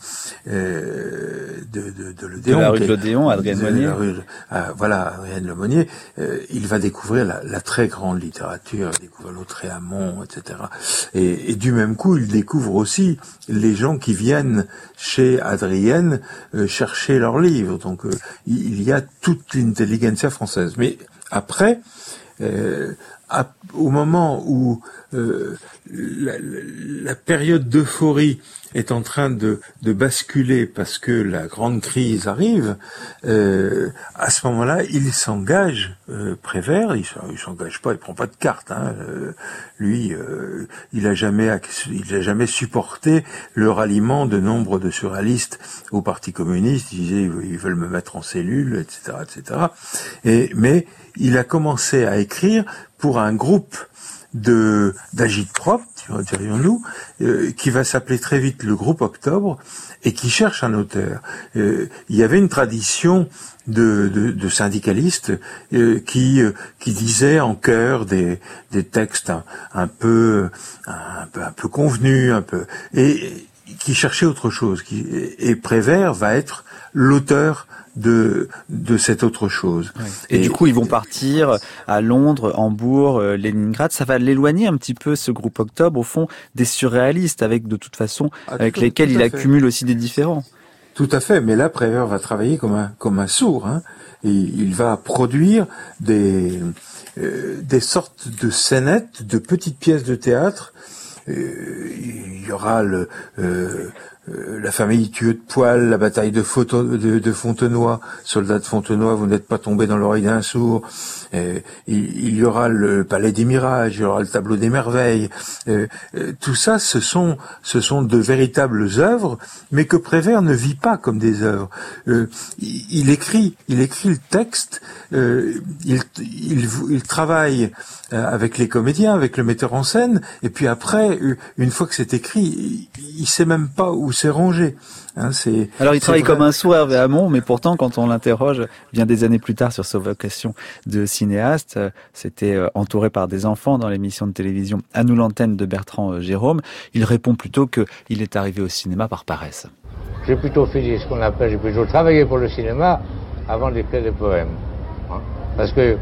euh, de, de, de l'Odéon, de la rue de l'Odéon, Adrienne Monnier, euh, voilà, Adrienne Le Monnier, euh, il va découvrir la, la très grande littérature, il découvre Lautréamont, et cetera. Et, et du même coup, il découvre aussi les gens qui viennent chez Adrienne euh, chercher leurs livres. Donc, euh, il y a toute l'intelligentsia française. Mais après, euh, à, au moment où euh, la, la période d'euphorie est en train de, de basculer parce que la grande crise arrive, euh, à ce moment-là, il s'engage, euh, Prévert, il, il s'engage pas, il prend pas de carte. Hein, euh, lui, euh, il a jamais, il a jamais supporté le ralliement de nombre de surréalistes au Parti communiste. Il disait, ils veulent me mettre en cellule, et cetera, et cetera. Et mais il a commencé à écrire pour un groupe de d'agitprop, dirions-nous, euh, qui va s'appeler très vite le groupe Octobre, et qui cherche un auteur. Euh, il y avait une tradition de, de, de syndicalistes euh, qui euh, qui disaient en chœur des des textes un, un peu un peu un peu convenus, un peu et qui cherchaient autre chose. Qui, et Prévert va être l'auteur de de cette autre chose. Oui. Et, et du coup, ils vont partir à Londres, Hambourg, euh, Leningrad. Ça va l'éloigner un petit peu, ce groupe Octobre, au fond, des surréalistes, avec de toute façon, ah, avec lesquels il accumule aussi des différends. Tout à fait, mais là, Prévert va travailler comme un comme un sourd, hein, et il va produire des euh, des sortes de scénettes, de petites pièces de théâtre. Euh, il y aura le euh, euh, La famille tueux de poil, la bataille de, Photo, de, de Fontenoy, soldats de Fontenoy, vous n'êtes pas tombés dans l'oreille d'un sourd. Euh, il, il y aura le Palais des Mirages, il y aura le Tableau des Merveilles. Euh, euh, tout ça, ce sont, ce sont de véritables œuvres, mais que Prévert ne vit pas comme des œuvres. Euh, il, il écrit, il écrit le texte, euh, il, il, il travaille avec les comédiens, avec le metteur en scène, et puis après, une fois que c'est écrit, il, il sait même pas où c'est rangé. Hein, c'est, Alors il travaille vrai. comme un sourd, Hervé Hamon, mais pourtant quand on l'interroge bien des années plus tard sur sa vocation de cinéaste, c'était entouré par des enfants dans l'émission de télévision À nous l'antenne de Bertrand Jérôme, il répond plutôt qu'il est arrivé au cinéma par paresse. J'ai plutôt fait ce qu'on appelle, j'ai plutôt travaillé pour le cinéma avant d'écrire des poèmes. Hein, parce que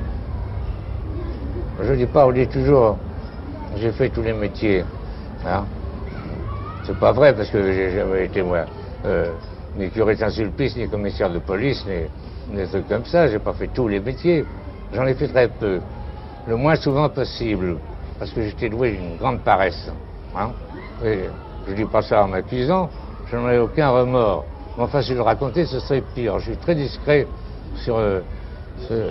je dis pas, on dit toujours, j'ai fait tous les métiers. Hein. C'est pas vrai, parce que j'ai jamais été, moi, euh, ni curé de Saint-Sulpice, ni commissaire de police, ni des trucs comme ça. J'ai pas fait tous les métiers. J'en ai fait très peu. Le moins souvent possible. Parce que j'étais doué d'une grande paresse. Hein. Et je dis pas ça en m'accusant, je n'en ai aucun remords. Mais enfin, si je le racontais, ce serait pire. Je suis très discret sur euh, ce...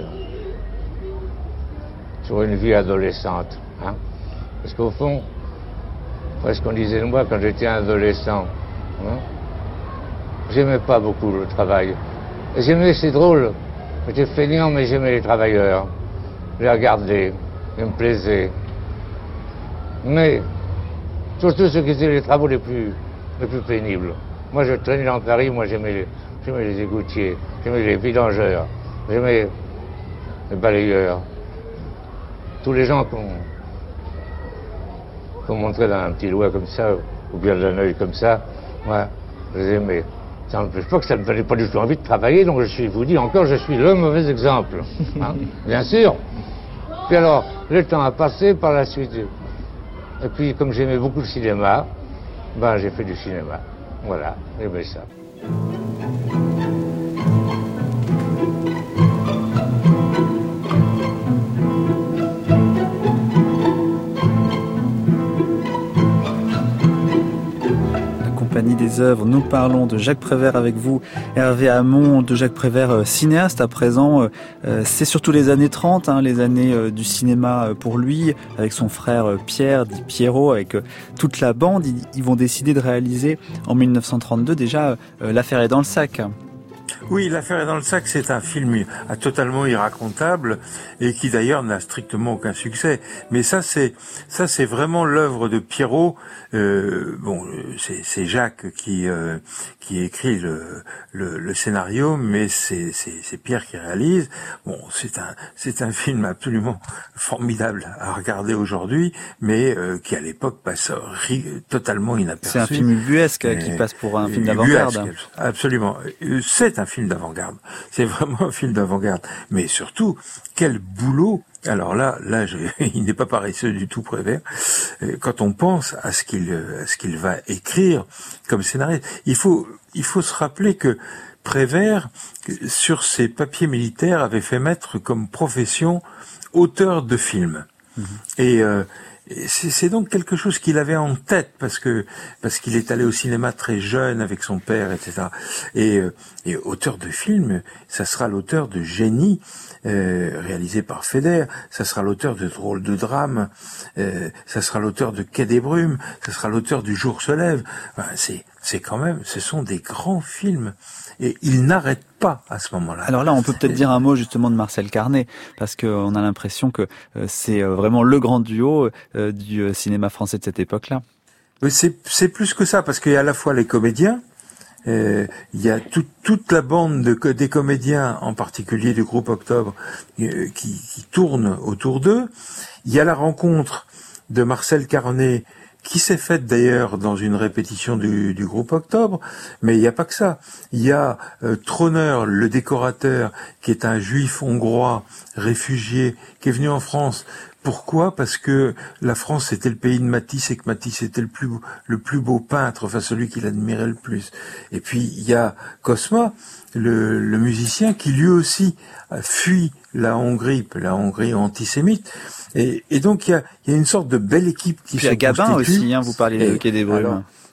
sur une vie adolescente, hein. Parce qu'au fond, presque qu'on disait de moi quand j'étais adolescent, hein, j'aimais pas beaucoup le travail. Et j'aimais, c'est drôle, j'étais feignant, mais j'aimais les travailleurs. Je les regardais, ils me plaisaient. Mais, surtout ceux qui faisaient les travaux les plus, les plus pénibles. Moi, je traînais dans Paris, moi j'aimais les, j'aimais les égoutiers, j'aimais les vidangeurs, j'aimais les balayeurs. Tous les gens qu'on qu'on montrait dans un petit doigt comme ça, ou bien d'un œil comme ça, moi, je les aimais. Ça n'empêche pas que ça ne me donnait pas du tout envie de travailler, donc je suis, vous dis encore, je suis le mauvais exemple. Hein, bien sûr. Puis alors, le temps a passé par la suite. Et puis, comme j'aimais beaucoup le cinéma, ben j'ai fait du cinéma. Voilà, j'aimais ça. Des œuvres. Nous parlons de Jacques Prévert avec vous, Hervé Hamon, de Jacques Prévert, euh, cinéaste à présent. Euh, c'est surtout les années trente, hein, les années euh, du cinéma euh, pour lui, avec son frère euh, Pierre, dit Pierrot, avec euh, toute la bande. Ils, ils vont décider de réaliser en mille neuf cent trente-deux déjà euh, L'affaire est dans le sac. Oui, L'affaire est dans le sac, c'est un film totalement irracontable et qui d'ailleurs n'a strictement aucun succès. Mais ça, c'est ça, c'est vraiment l'œuvre de Pierrot. Euh, bon, c'est, c'est Jacques qui euh, qui écrit le, le, le scénario, mais c'est, c'est, c'est Pierre qui réalise. Bon, c'est un c'est un film absolument formidable à regarder aujourd'hui, mais euh, qui à l'époque passe ri, totalement inaperçu. C'est un film ubuesque euh, qui passe pour un film d'avant-garde. Absolument, c'est un film d'avant-garde. C'est vraiment un film d'avant-garde. Mais surtout, quel boulot. Alors là, là, je, il n'est pas paresseux du tout, Prévert. Quand on pense à ce qu'il, à ce qu'il va écrire comme scénariste, il faut, il faut se rappeler que Prévert, sur ses papiers militaires, avait fait mettre comme profession auteur de films. Mmh. Et, euh, C'est, c'est donc quelque chose qu'il avait en tête parce que parce qu'il est allé au cinéma très jeune avec son père, et cetera. Et, et auteur de films, ça sera l'auteur de Génie, euh, réalisé par Feder. Ça sera l'auteur de Drôles de Drame. Euh, ça sera l'auteur de Quai des Brumes. Ça sera l'auteur du Jour se lève. Enfin, c'est c'est quand même, ce sont des grands films. Et il n'arrête pas à ce moment-là. Alors là, on peut peut-être dire un mot justement de Marcel Carné, parce qu'on a l'impression que c'est vraiment le grand duo du cinéma français de cette époque-là. C'est, c'est plus que ça, parce qu'il y a à la fois les comédiens, euh, il y a tout, toute la bande de, des comédiens, en particulier du groupe Octobre, euh, qui, qui tourne autour d'eux. Il y a la rencontre de Marcel Carné, qui s'est faite d'ailleurs dans une répétition du, du groupe Octobre, mais il n'y a pas que ça. Il y a euh, Trauner, le décorateur, qui est un juif hongrois réfugié, qui est venu en France. Pourquoi ? Parce que la France c'était le pays de Matisse et que Matisse était le plus le plus beau peintre, enfin celui qu'il admirait le plus. Et puis il y a Cosma, le, le musicien, qui lui aussi fuit la Hongrie, la Hongrie antisémite. Et, et donc il y a, il y a une sorte de belle équipe qui puis se constitue. Puis à Gabin aussi, hein, vous parlez et, de Quai des Brumes. Alors,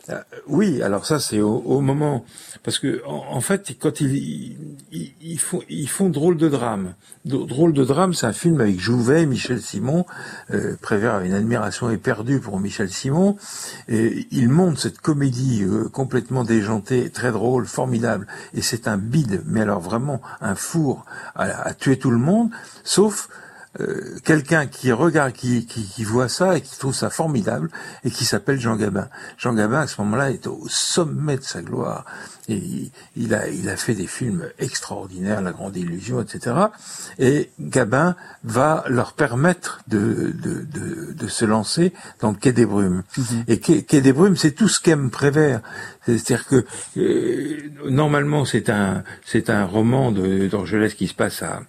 Euh, oui, alors ça c'est au, au moment, parce que en, en fait quand ils, ils, ils font ils font Drôle de drame. Drôle de drame, c'est un film avec Jouvet, Michel Simon. Euh, Prévert a une admiration éperdue pour Michel Simon, et il monte cette comédie euh, complètement déjantée, très drôle, formidable, et c'est un bide, mais alors vraiment un four à, à tuer tout le monde, sauf Euh, quelqu'un qui regarde, qui, qui, qui voit ça et qui trouve ça formidable et qui s'appelle Jean Gabin. Jean Gabin à ce moment-là est au sommet de sa gloire et il, il a il a fait des films extraordinaires, La Grande Illusion, et cetera. Et Gabin va leur permettre de de de, de se lancer dans le Quai des Brumes. Mm-hmm. Et Quai, Quai des Brumes, c'est tout ce qu'aime Prévert. C'est-à-dire que euh, normalement c'est un c'est un roman de d'Orgelès qui se passe à,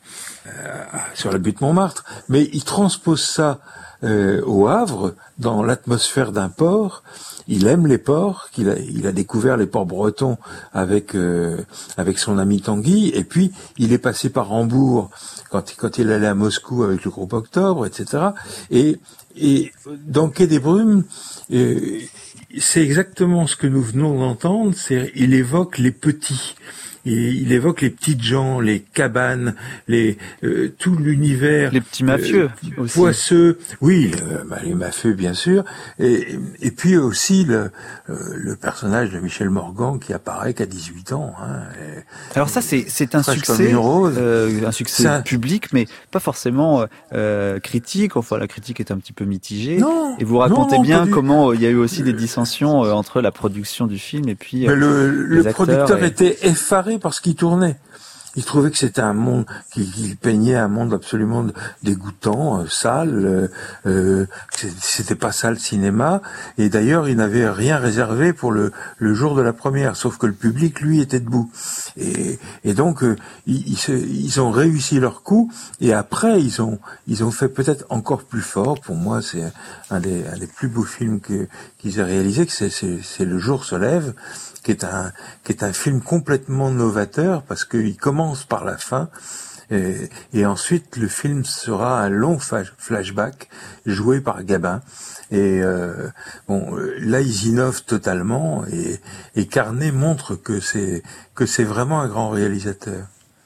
à sur la butte Montmartre, mais il transpose ça euh, au Havre, dans l'atmosphère d'un port. Il aime les ports, qu'il a, il a découvert les ports bretons avec euh, avec son ami Tanguy, et puis il est passé par Hambourg quand quand il allait à Moscou avec le groupe Octobre, et cetera. Et et dans Quai des Brumes, euh, c'est exactement ce que nous venons d'entendre. C'est il évoque les petits. Et il évoque les petites gens, les cabanes, les euh, tout l'univers, les petits mafieux, euh, aussi. Poisseux, oui, euh, bah, les mafieux bien sûr, et et puis aussi le euh, le personnage de Michel Morgan qui apparaît qu'à dix-huit ans. Hein, et, Alors ça c'est c'est un succès, euh, un succès un... public, mais pas forcément euh, critique. Enfin la critique est un petit peu mitigée. Non, et vous racontez non, bien du... comment il y a eu aussi des dissensions euh, entre la production du film et puis. Mais le le producteur et... était effaré parce qu'il tournait. Il trouvait que c'était un monde, qu'il, qu'il peignait un monde absolument dégoûtant, euh, sale, euh, euh, c'était pas ça le cinéma, et d'ailleurs il n'avait rien réservé pour le, le jour de la première, sauf que le public, lui, était debout. Et, et donc, euh, ils, ils, ils ont réussi leur coup, et après, ils ont, ils ont fait peut-être encore plus fort. Pour moi, c'est un des, un des plus beaux films que, qu'ils aient réalisé, que c'est, c'est, c'est Le Jour se lève, qui est un qui est un film complètement novateur parce qu'il commence par la fin et, et ensuite le film sera un long flashback joué par Gabin et euh, bon là ils innovent totalement et, et Carnet montre que c'est que c'est vraiment un grand réalisateur.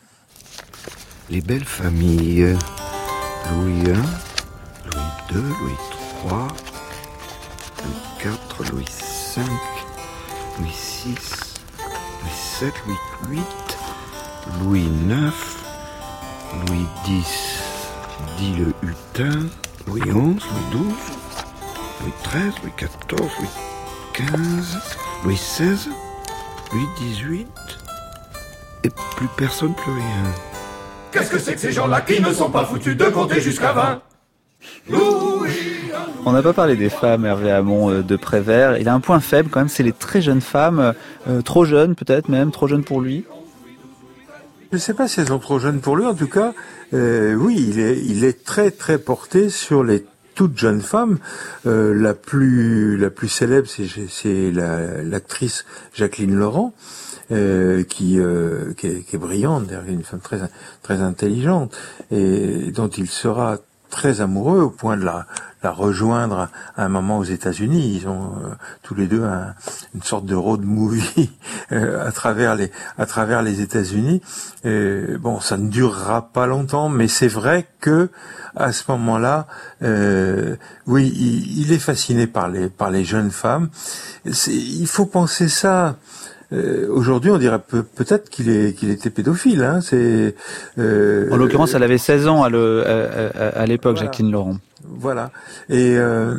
Les belles familles Louis un, Louis deux, Louis trois, Louis quatre, Louis cinq, Louis six, Louis sept, Louis huit, Louis neuf, Louis dix, dit le hutin, Louis onze, Louis douze, Louis treize, Louis quatorze, Louis quinze, Louis seize, Louis dix-huit, et plus personne, plus rien. Qu'est-ce que c'est que ces gens-là qui ne sont pas foutus de compter jusqu'à vingt? Louis. On n'a pas parlé des femmes, Hervé Hamon, euh, de Prévert. Il a un point faible quand même, c'est les très jeunes femmes, euh, trop jeunes peut-être même, trop jeunes pour lui. Je ne sais pas si elles sont trop jeunes pour lui, en tout cas, euh, oui, il est, il est très très porté sur les toutes jeunes femmes. Euh, la plus la plus célèbre, c'est, c'est la, l'actrice Jacqueline Laurent. Euh, qui, euh, qui, est, qui est brillante, une femme très très intelligente et dont il sera très amoureux au point de la, la rejoindre à un moment aux États-Unis. Ils ont euh, tous les deux un, une sorte de road movie euh, à travers les à travers les États-Unis. Et, bon, ça ne durera pas longtemps, mais c'est vrai que à ce moment-là, euh, oui, il, il est fasciné par les par les jeunes femmes. C'est, il faut penser ça. Euh, aujourd'hui, on dirait peut, peut-être qu'il est qu'il était pédophile. Hein, c'est. Euh, en l'occurrence, elle avait seize ans à, le, à, à, à l'époque, voilà. Jacqueline Laurent. Voilà. Et euh,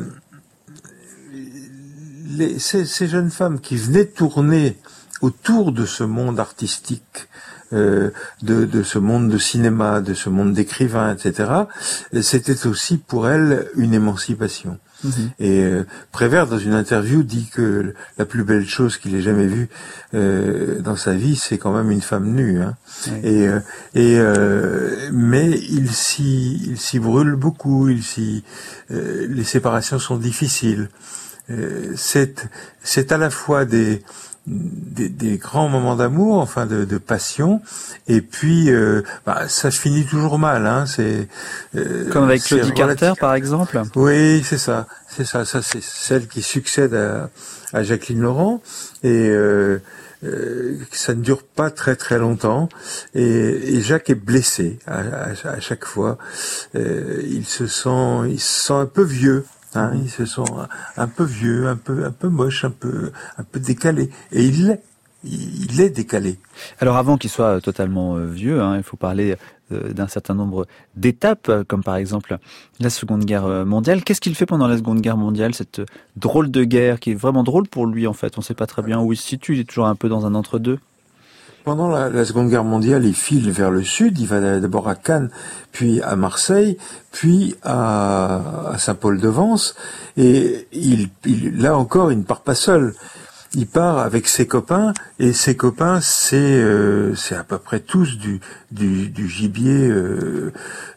les, ces, ces jeunes femmes qui venaient tourner autour de ce monde artistique, euh, de, de ce monde de cinéma, de ce monde d'écrivains, et cetera, c'était aussi pour elles une émancipation. Mmh. Et euh, Prévert, dans une interview, dit que la plus belle chose qu'il ait jamais vue euh, dans sa vie, c'est quand même une femme nue. Hein. Oui. Et, euh, et euh, mais il s'y, il s'y brûle beaucoup. Il s'y, euh, les séparations sont difficiles. Euh, c'est, c'est à la fois des des, des grands moments d'amour, enfin de, de passion, et puis euh, bah, ça se finit toujours mal. Hein, c'est euh, comme avec Claudie Carter, par exemple. Oui, c'est ça, c'est ça. Ça, c'est celle qui succède à, à Jacqueline Laurent, et euh, euh, ça ne dure pas très très longtemps. Et, et Jacques est blessé à, à, à chaque fois. Euh, il se sent, il se sent un peu vieux. Hein, ils se sont un peu vieux, un peu, un peu moche, un peu, un peu décalé. Et il l'est. Il est décalé. Alors avant qu'il soit totalement vieux, hein, il faut parler d'un certain nombre d'étapes, comme par exemple la Seconde Guerre mondiale. Qu'est-ce qu'il fait pendant la Seconde Guerre mondiale, cette drôle de guerre qui est vraiment drôle pour lui en fait? On ne sait pas très bien où il se situe, il est toujours un peu dans un entre-deux. Pendant la, la Seconde Guerre mondiale, il file vers le sud, il va d'abord à Cannes, puis à Marseille, puis à, à Saint-Paul-de-Vence, et il, il, là encore, il ne part pas seul. Il part avec ses copains, et ses copains, c'est euh, c'est à peu près tous du, du, du gibier euh,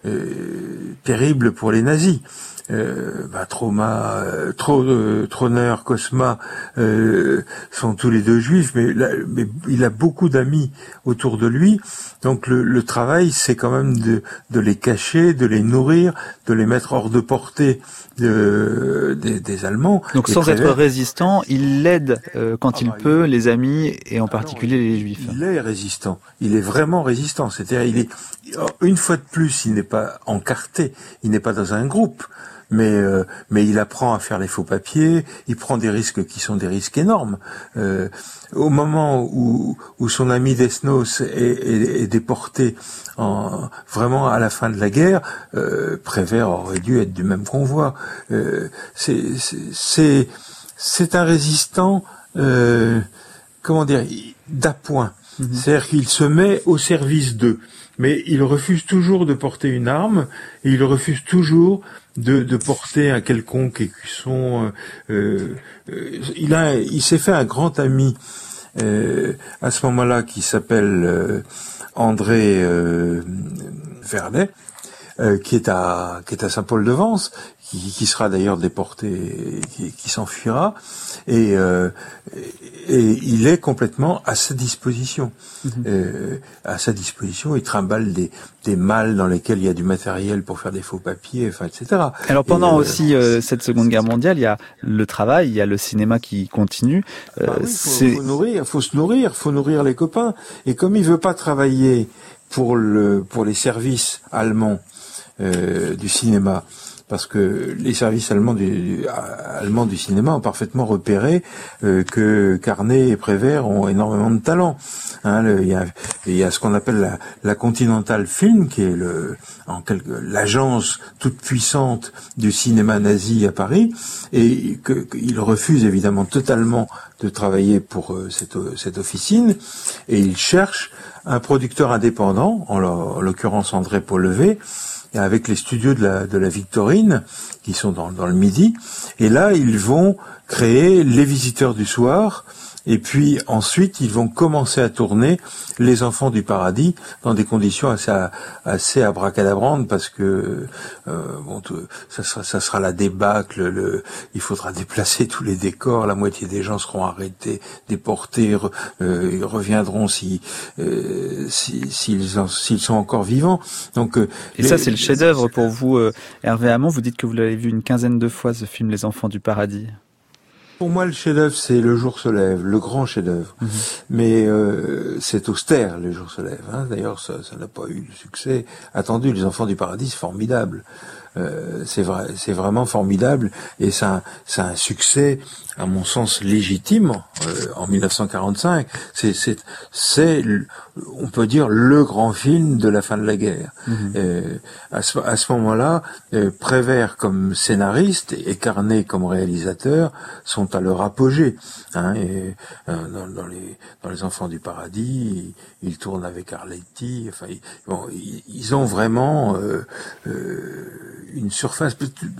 euh, terrible pour les nazis. Euh, bah, Trauma, euh, Tro, euh, Troner, Cosma euh, sont tous les deux juifs, mais, là, mais il a beaucoup d'amis autour de lui. Donc le, le travail, c'est quand même de, de les cacher, de les nourrir, de les mettre hors de portée de, des, des Allemands. Donc sans être résistant, il aide euh, quand ah, il bah, peut il... les amis et en ah, particulier non, les juifs. Il est résistant. Il est vraiment résistant. C'est-à-dire, il est une fois de plus, il n'est pas encarté, il n'est pas dans un groupe. Mais euh, mais il apprend à faire les faux papiers, il prend des risques qui sont des risques énormes. Euh, au moment où où son ami Desnos est, est, est déporté, en, vraiment à la fin de la guerre, euh, Prévert aurait dû être du même convoi. Euh, c'est c'est c'est un résistant, euh, comment dire, d'appoint. Mmh. C'est-à-dire qu'il se met au service d'eux. Mais il refuse toujours de porter une arme, et il refuse toujours de, de porter un quelconque écusson. Euh, euh, il a, il s'est fait un grand ami euh, à ce moment-là qui s'appelle euh, André euh, Vernet, euh, qui est à qui est à Saint-Paul-de-Vence, qui, qui sera d'ailleurs déporté, qui, qui s'enfuira, et, euh, et il est complètement à sa disposition. Mmh. Euh, à sa disposition, il trimballe des, des malles dans lesquels il y a du matériel pour faire des faux papiers, enfin, et cetera. Alors pendant et, aussi euh, cette Seconde Guerre mondiale, il y a le travail, il y a le cinéma qui continue. Euh, bah oui, faut, faut nourrir, faut se nourrir, faut nourrir les copains. Et comme il veut pas travailler pour le pour les services allemands euh, du cinéma, parce que les services allemands du, allemands du cinéma ont parfaitement repéré euh, que Carnet et Prévert ont énormément de talent. Hein, le, il, y a, il y a ce qu'on appelle la, la Continental Film, qui est le, en quelque, l'agence toute puissante du cinéma nazi à Paris, et que, qu'ils refusent évidemment totalement de travailler pour euh, cette, cette officine, et ils cherchent un producteur indépendant, en, en l'occurrence André Paulevé, avec les studios de la, de la Victorine, qui sont dans, dans le Midi. Et là, ils vont créer Les Visiteurs du Soir, et puis ensuite, ils vont commencer à tourner Les Enfants du Paradis dans des conditions assez, assez abracadabrantes, parce que euh, bon, ça sera, ça sera la débâcle, le, il faudra déplacer tous les décors, la moitié des gens seront arrêtés, déportés, re, euh, ils reviendront si, euh, si, s'ils, en, s'ils sont encore vivants. Donc, euh, et les, ça, c'est le chef-d'œuvre pour vous, euh, Hervé Hamon. Vous dites que vous l'avez vu une quinzaine de fois, ce film Les Enfants du Paradis. Pour moi, le chef-d'œuvre, c'est Le Jour se lève, le grand chef-d'œuvre. Mmh. Mais euh, c'est austère, Le Jour se lève. Hein. D'ailleurs, ça, ça n'a pas eu le succès attendu. Les Enfants du Paradis, c'est formidable. Euh, c'est vrai, c'est vraiment formidable, et c'est un, c'est un succès, à mon sens, légitime euh, en mille neuf cent quarante-cinq. C'est, c'est, c'est, on peut dire, le grand film de la fin de la guerre. Mmh. Euh, à ce, à ce moment-là, euh, Prévert comme scénariste et Carnet comme réalisateur sont à leur apogée. Hein, et euh, dans, dans les dans les Enfants du Paradis, ils, ils tournent avec Arletty. Enfin, ils, bon, ils, ils ont vraiment euh, euh, une surface.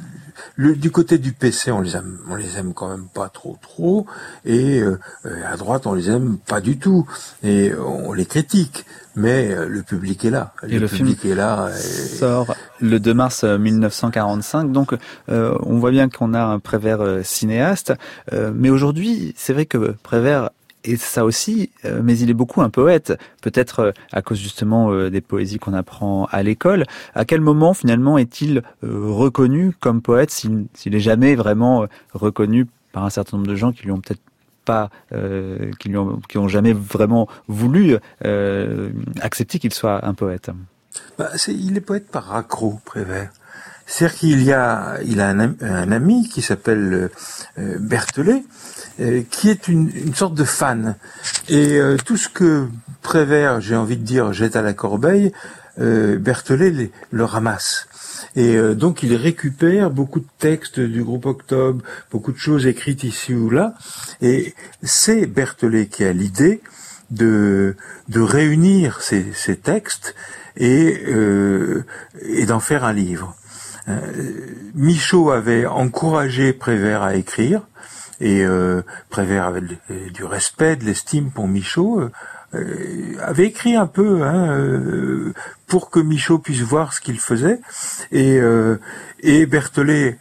Le, du côté du P C, on les aime, on les aime quand même pas trop trop, et euh, à droite, on les aime pas du tout, et on les critique. Mais euh, le public est là. Et le, le public film est là. Et... sort le deux mars mille neuf cent quarante-cinq. Donc, euh, on voit bien qu'on a un Prévert euh, cinéaste. Euh, mais aujourd'hui, c'est vrai que Prévert et ça aussi, euh, mais il est beaucoup un poète, peut-être euh, à cause justement euh, des poésies qu'on apprend à l'école. À quel moment finalement est-il euh, reconnu comme poète, s'il, s'il est jamais vraiment euh, reconnu par un certain nombre de gens qui lui ont peut-être pas, euh, qui lui ont, qui ont jamais vraiment voulu euh, accepter qu'il soit un poète. Bah, c'est, il est poète par raccro, Prévert. C'est-à-dire qu'il y a, il a un, un ami qui s'appelle euh, Berthelet, euh, qui est une, une sorte de fan. Et euh, tout ce que Prévert, j'ai envie de dire, jette à la corbeille, euh, Berthelet le, le ramasse. Et euh, donc il récupère beaucoup de textes du groupe Octobre, beaucoup de choses écrites ici ou là. Et c'est Berthelet qui a l'idée de, de réunir ces, ces textes et, euh, et d'en faire un livre. Euh, Michaud avait encouragé Prévert à écrire, et euh, Prévert avait du respect, de l'estime pour Michaud, euh, euh, avait écrit un peu hein, euh, pour que Michaud puisse voir ce qu'il faisait, et, euh, et Berthelet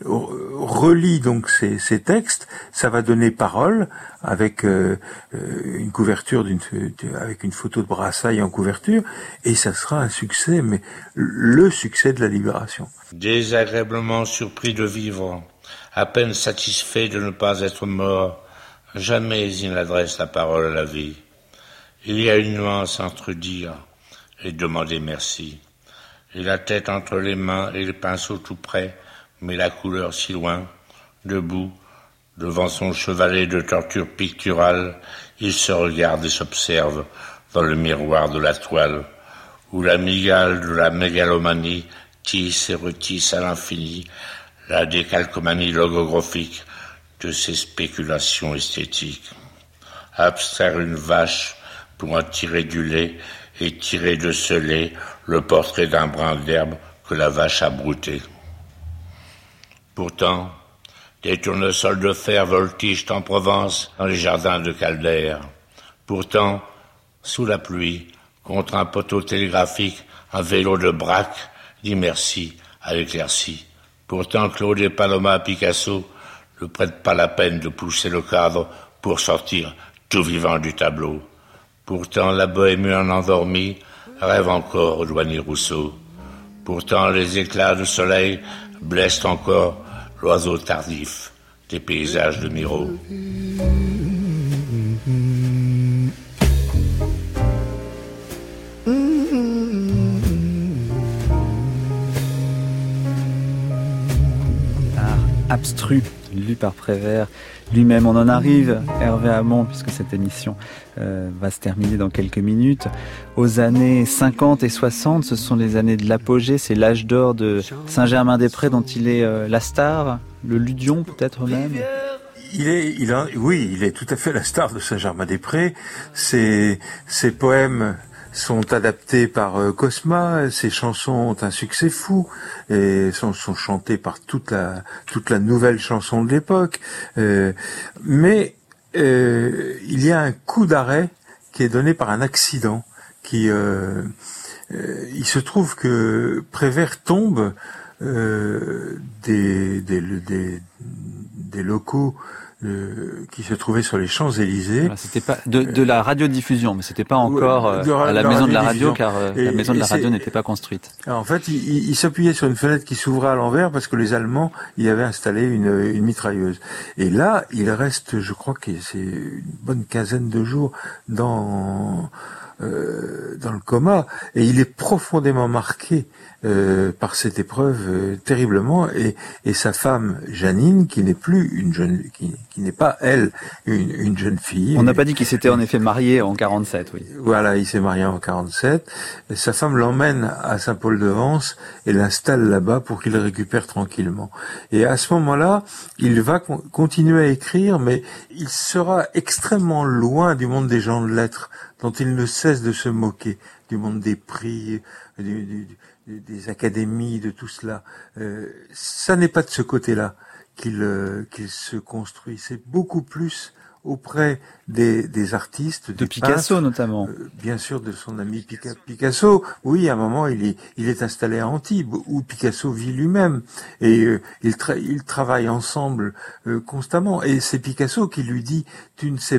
relit donc ces, ces textes. Ça va donner Parole avec euh, une couverture d'une, avec une photo de Brassailles en couverture, et ça sera un succès, mais le succès de la Libération. Désagréablement surpris de vivre, à peine satisfait de ne pas être mort, jamais il n'adresse la parole à la vie. Il y a une nuance entre dire et demander merci. Et la tête entre les mains et le pinceau tout près, mais la couleur si loin, debout, devant son chevalet de torture picturale, il se regarde et s'observe dans le miroir de la toile, où la migale de la mégalomanie tisse et retisse à l'infini la décalcomanie logographique de ses spéculations esthétiques. Abstraire une vache pour en tirer du lait et tirer de ce lait le portrait d'un brin d'herbe que la vache a brouté. Pourtant, des tournesols de fer voltigent en Provence dans les jardins de Caldaire. Pourtant, sous la pluie, contre un poteau télégraphique, un vélo de braque dit merci à l'éclaircie. Pourtant, Claude et Paloma Picasso ne prêtent pas la peine de pousser le cadre pour sortir tout vivant du tableau. Pourtant, la bohémienne endormie rêve encore au douanier Rousseau. Pourtant, les éclats de soleil blessent encore l'oiseau tardif des paysages de Miro. Abstru, lu par Prévert lui-même. On en arrive, Hervé Hamon, puisque cette émission euh, va se terminer dans quelques minutes, aux années cinquante et soixante. Ce sont les années de l'apogée, c'est l'âge d'or de Saint-Germain-des-Prés dont il est euh, la star, le Ludion peut-être même. Il est, il a, oui, il est tout à fait la star de Saint-Germain-des-Prés. Ses, ses poèmes sont adaptés par euh, Cosma, ses chansons ont un succès fou et sont, sont chantées par toute la toute la nouvelle chanson de l'époque. Euh, mais euh, il y a un coup d'arrêt qui est donné par un accident. Qui, euh, euh, il se trouve que Prévert tombe euh, des, des des des locaux Euh, qui se trouvait sur les Champs-Élysées. Voilà, c'était pas de, de la radiodiffusion, mais c'était pas encore euh, à la maison de la radio, car euh, et, la maison de la radio n'était pas construite. Alors, en fait, il, il, il s'appuyait sur une fenêtre qui s'ouvrait à l'envers parce que les Allemands y avaient installé une, une mitrailleuse. Et là, il reste, je crois que c'est une bonne quinzaine de jours dans euh, dans le coma, et il est profondément marqué euh, par cette épreuve euh, terriblement, et, et sa femme Janine, qui n'est plus une jeune, qui, qui n'est pas elle une, une jeune fille. On n'a pas dit qu'il s'était en effet marié en quarante-sept, oui. Voilà, il s'est marié en quarante-sept. Et sa femme l'emmène à Saint-Paul-de-Vence et l'installe là-bas pour qu'il récupère tranquillement. Et à ce moment-là, il va con- continuer à écrire, mais il sera extrêmement loin du monde des gens de lettres, dont il ne cesse de se moquer, du monde des prix, du, du, du, des académies, de tout cela. Euh, ça n'est pas de ce côté-là qu'il, euh, qu'il se construit. C'est beaucoup plus auprès des, des artistes, de des Picasso peintres, notamment. Euh, bien sûr, de son ami Pica- Picasso. Oui, à un moment, il est, il est installé à Antibes, où Picasso vit lui-même, et euh, ils, tra- ils travaillent ensemble euh, constamment. Et c'est Picasso qui lui dit: tu ne sais pas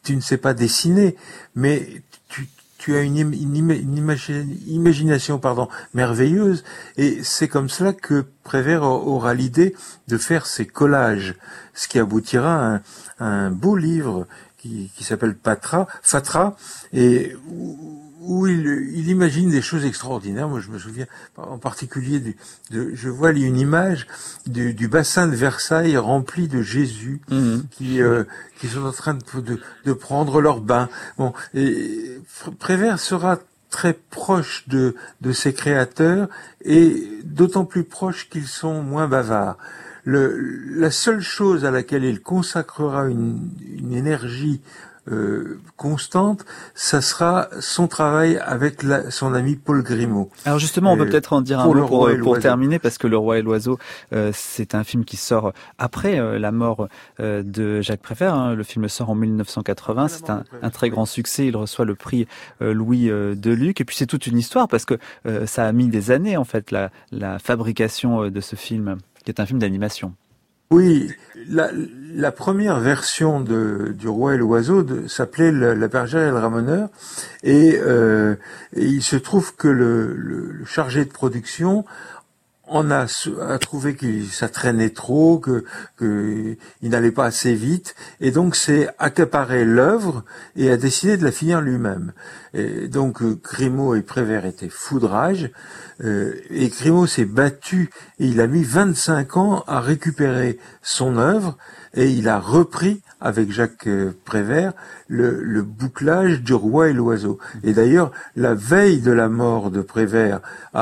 tu ne sais pas dessiner, mais tu, tu as une, une, une imagi- imagination pardon, merveilleuse, et c'est comme cela que Prévert aura l'idée de faire ces collages, ce qui aboutira à un, à un beau livre qui, qui s'appelle Patra, Fatra, et où, où il, il imagine des choses extraordinaires. Moi, je me souviens en particulier, du, de, je vois une image du, du bassin de Versailles rempli de Jésus mmh. qui, euh, qui sont en train de, de, de prendre leur bain. Bon, et Prévert sera très proche de, de ses créateurs, et d'autant plus proche qu'ils sont moins bavards. Le, la seule chose à laquelle il consacrera une, une énergie Euh, constante, ça sera son travail avec la, son ami Paul Grimaud. Alors justement, on peut euh, peut-être en dire un mot pour, pour terminer, parce que Le Roi et l'Oiseau, euh, c'est un film qui sort après euh, la mort euh, de Jacques Prévert. Hein. Le film sort en dix-neuf cent quatre-vingts, c'est un, un très grand succès, il reçoit le prix euh, Louis euh, Deluc, et puis c'est toute une histoire, parce que euh, ça a mis des années, en fait, la, la fabrication euh, de ce film, qui est un film d'animation. Oui, la, la première version de, du Roi et l'Oiseau de, s'appelait le, La bergère et le ramoneur, et, euh, et il se trouve que le, le, le chargé de production en a, a trouvé que ça traînait trop, que, que il n'allait pas assez vite, et donc s'est accaparé l'œuvre et a décidé de la finir lui-même. Et donc Grimaud et Prévert étaient fous de rage, euh, et Grimaud s'est battu, et il a mis vingt-cinq ans à récupérer son œuvre, et il a repris avec Jacques Prévert le, le bouclage du Roi et l'Oiseau. Et d'ailleurs, la veille de la mort de Prévert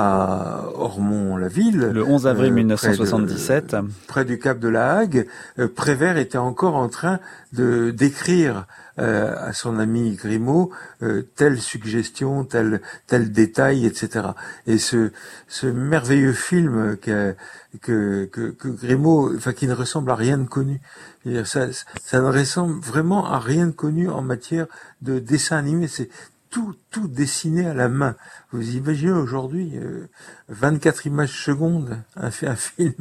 à Ormont-la-Ville, le onze avril euh, mille neuf cent soixante-dix-sept, près, de, près du Cap de la Hague, euh, Prévert était encore en train de d'écrire euh, à son ami Grimaud euh, telle suggestion, tel tel détail, et cetera. Et ce ce merveilleux film que que que, que Grimaud, enfin qui ne ressemble à rien de connu. Ça, ça ne ressemble vraiment à rien de connu en matière de dessin animé. C'est tout, tout dessiné à la main. Vous imaginez aujourd'hui euh, vingt-quatre images secondes, un, un film,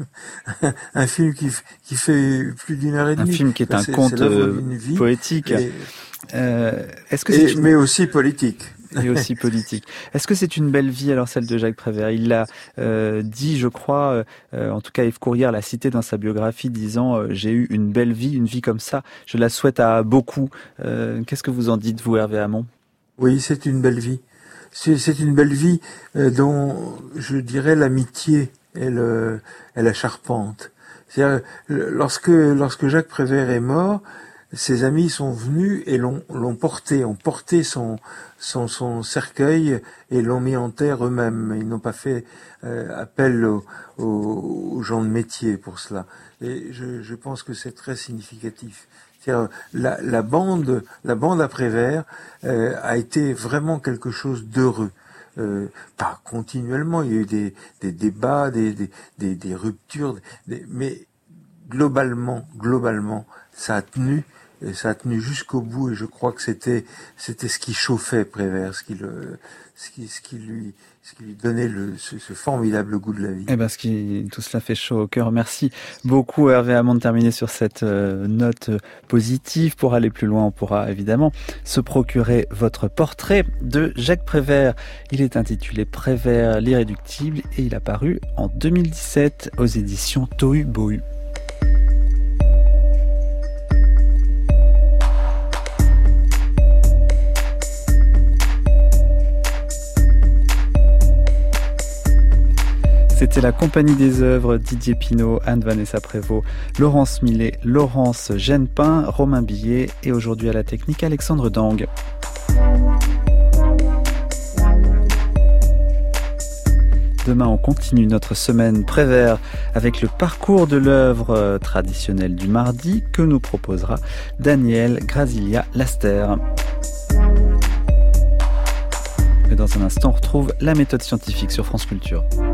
un film qui, qui fait plus d'une heure et demie. Un film qui est un c'est, conte c'est euh, vie, poétique. Et, euh, est-ce que c'est et, une... mais aussi politique. Et aussi politique. Est-ce que c'est une belle vie, alors, celle de Jacques Prévert? Il l'a euh, dit, je crois, euh, en tout cas Yves Courrière l'a cité dans sa biographie, disant euh, « J'ai eu une belle vie, une vie comme ça, je la souhaite à beaucoup euh, ». Qu'est-ce que vous en dites, vous, Hervé Hamon? Oui, c'est une belle vie. C'est, c'est une belle vie euh, dont, je dirais, l'amitié est, le, est la charpente. C'est-à-dire, lorsque, lorsque Jacques Prévert est mort, ses amis sont venus et l'ont, l'ont porté, ont porté son, son, son cercueil et l'ont mis en terre eux-mêmes. Ils n'ont pas fait euh, appel aux, aux, aux gens de métier pour cela. Et je, je pense que c'est très significatif. C'est-à-dire, la, la bande, la bande à Prévert euh, a été vraiment quelque chose d'heureux. Euh, pas continuellement, il y a eu des, des débats, des, des, des, des ruptures, des, mais globalement, globalement, ça a tenu. Et ça a tenu jusqu'au bout, et je crois que c'était c'était ce qui chauffait Prévert, ce qui le ce qui ce qui lui ce qui lui donnait le ce, ce formidable goût de la vie. Eh ben, ce qui tout cela fait chaud au cœur. Merci beaucoup Hervé Hamon de terminer sur cette euh, note positive. Pour aller plus loin, on pourra évidemment se procurer votre portrait de Jacques Prévert. Il est intitulé Prévert l'irréductible et il a paru en deux mille dix-sept aux éditions Tohu Bohu. C'était la compagnie des œuvres, Didier Pinault, Anne-Vanessa Prévost, Laurence Millet, Laurence Genepin, Romain Billet et aujourd'hui à la technique Alexandre Dang. Demain, on continue notre semaine Prévert avec le parcours de l'œuvre traditionnelle du mardi que nous proposera Daniel Grasilia Laster. Et dans un instant, on retrouve la méthode scientifique sur France Culture.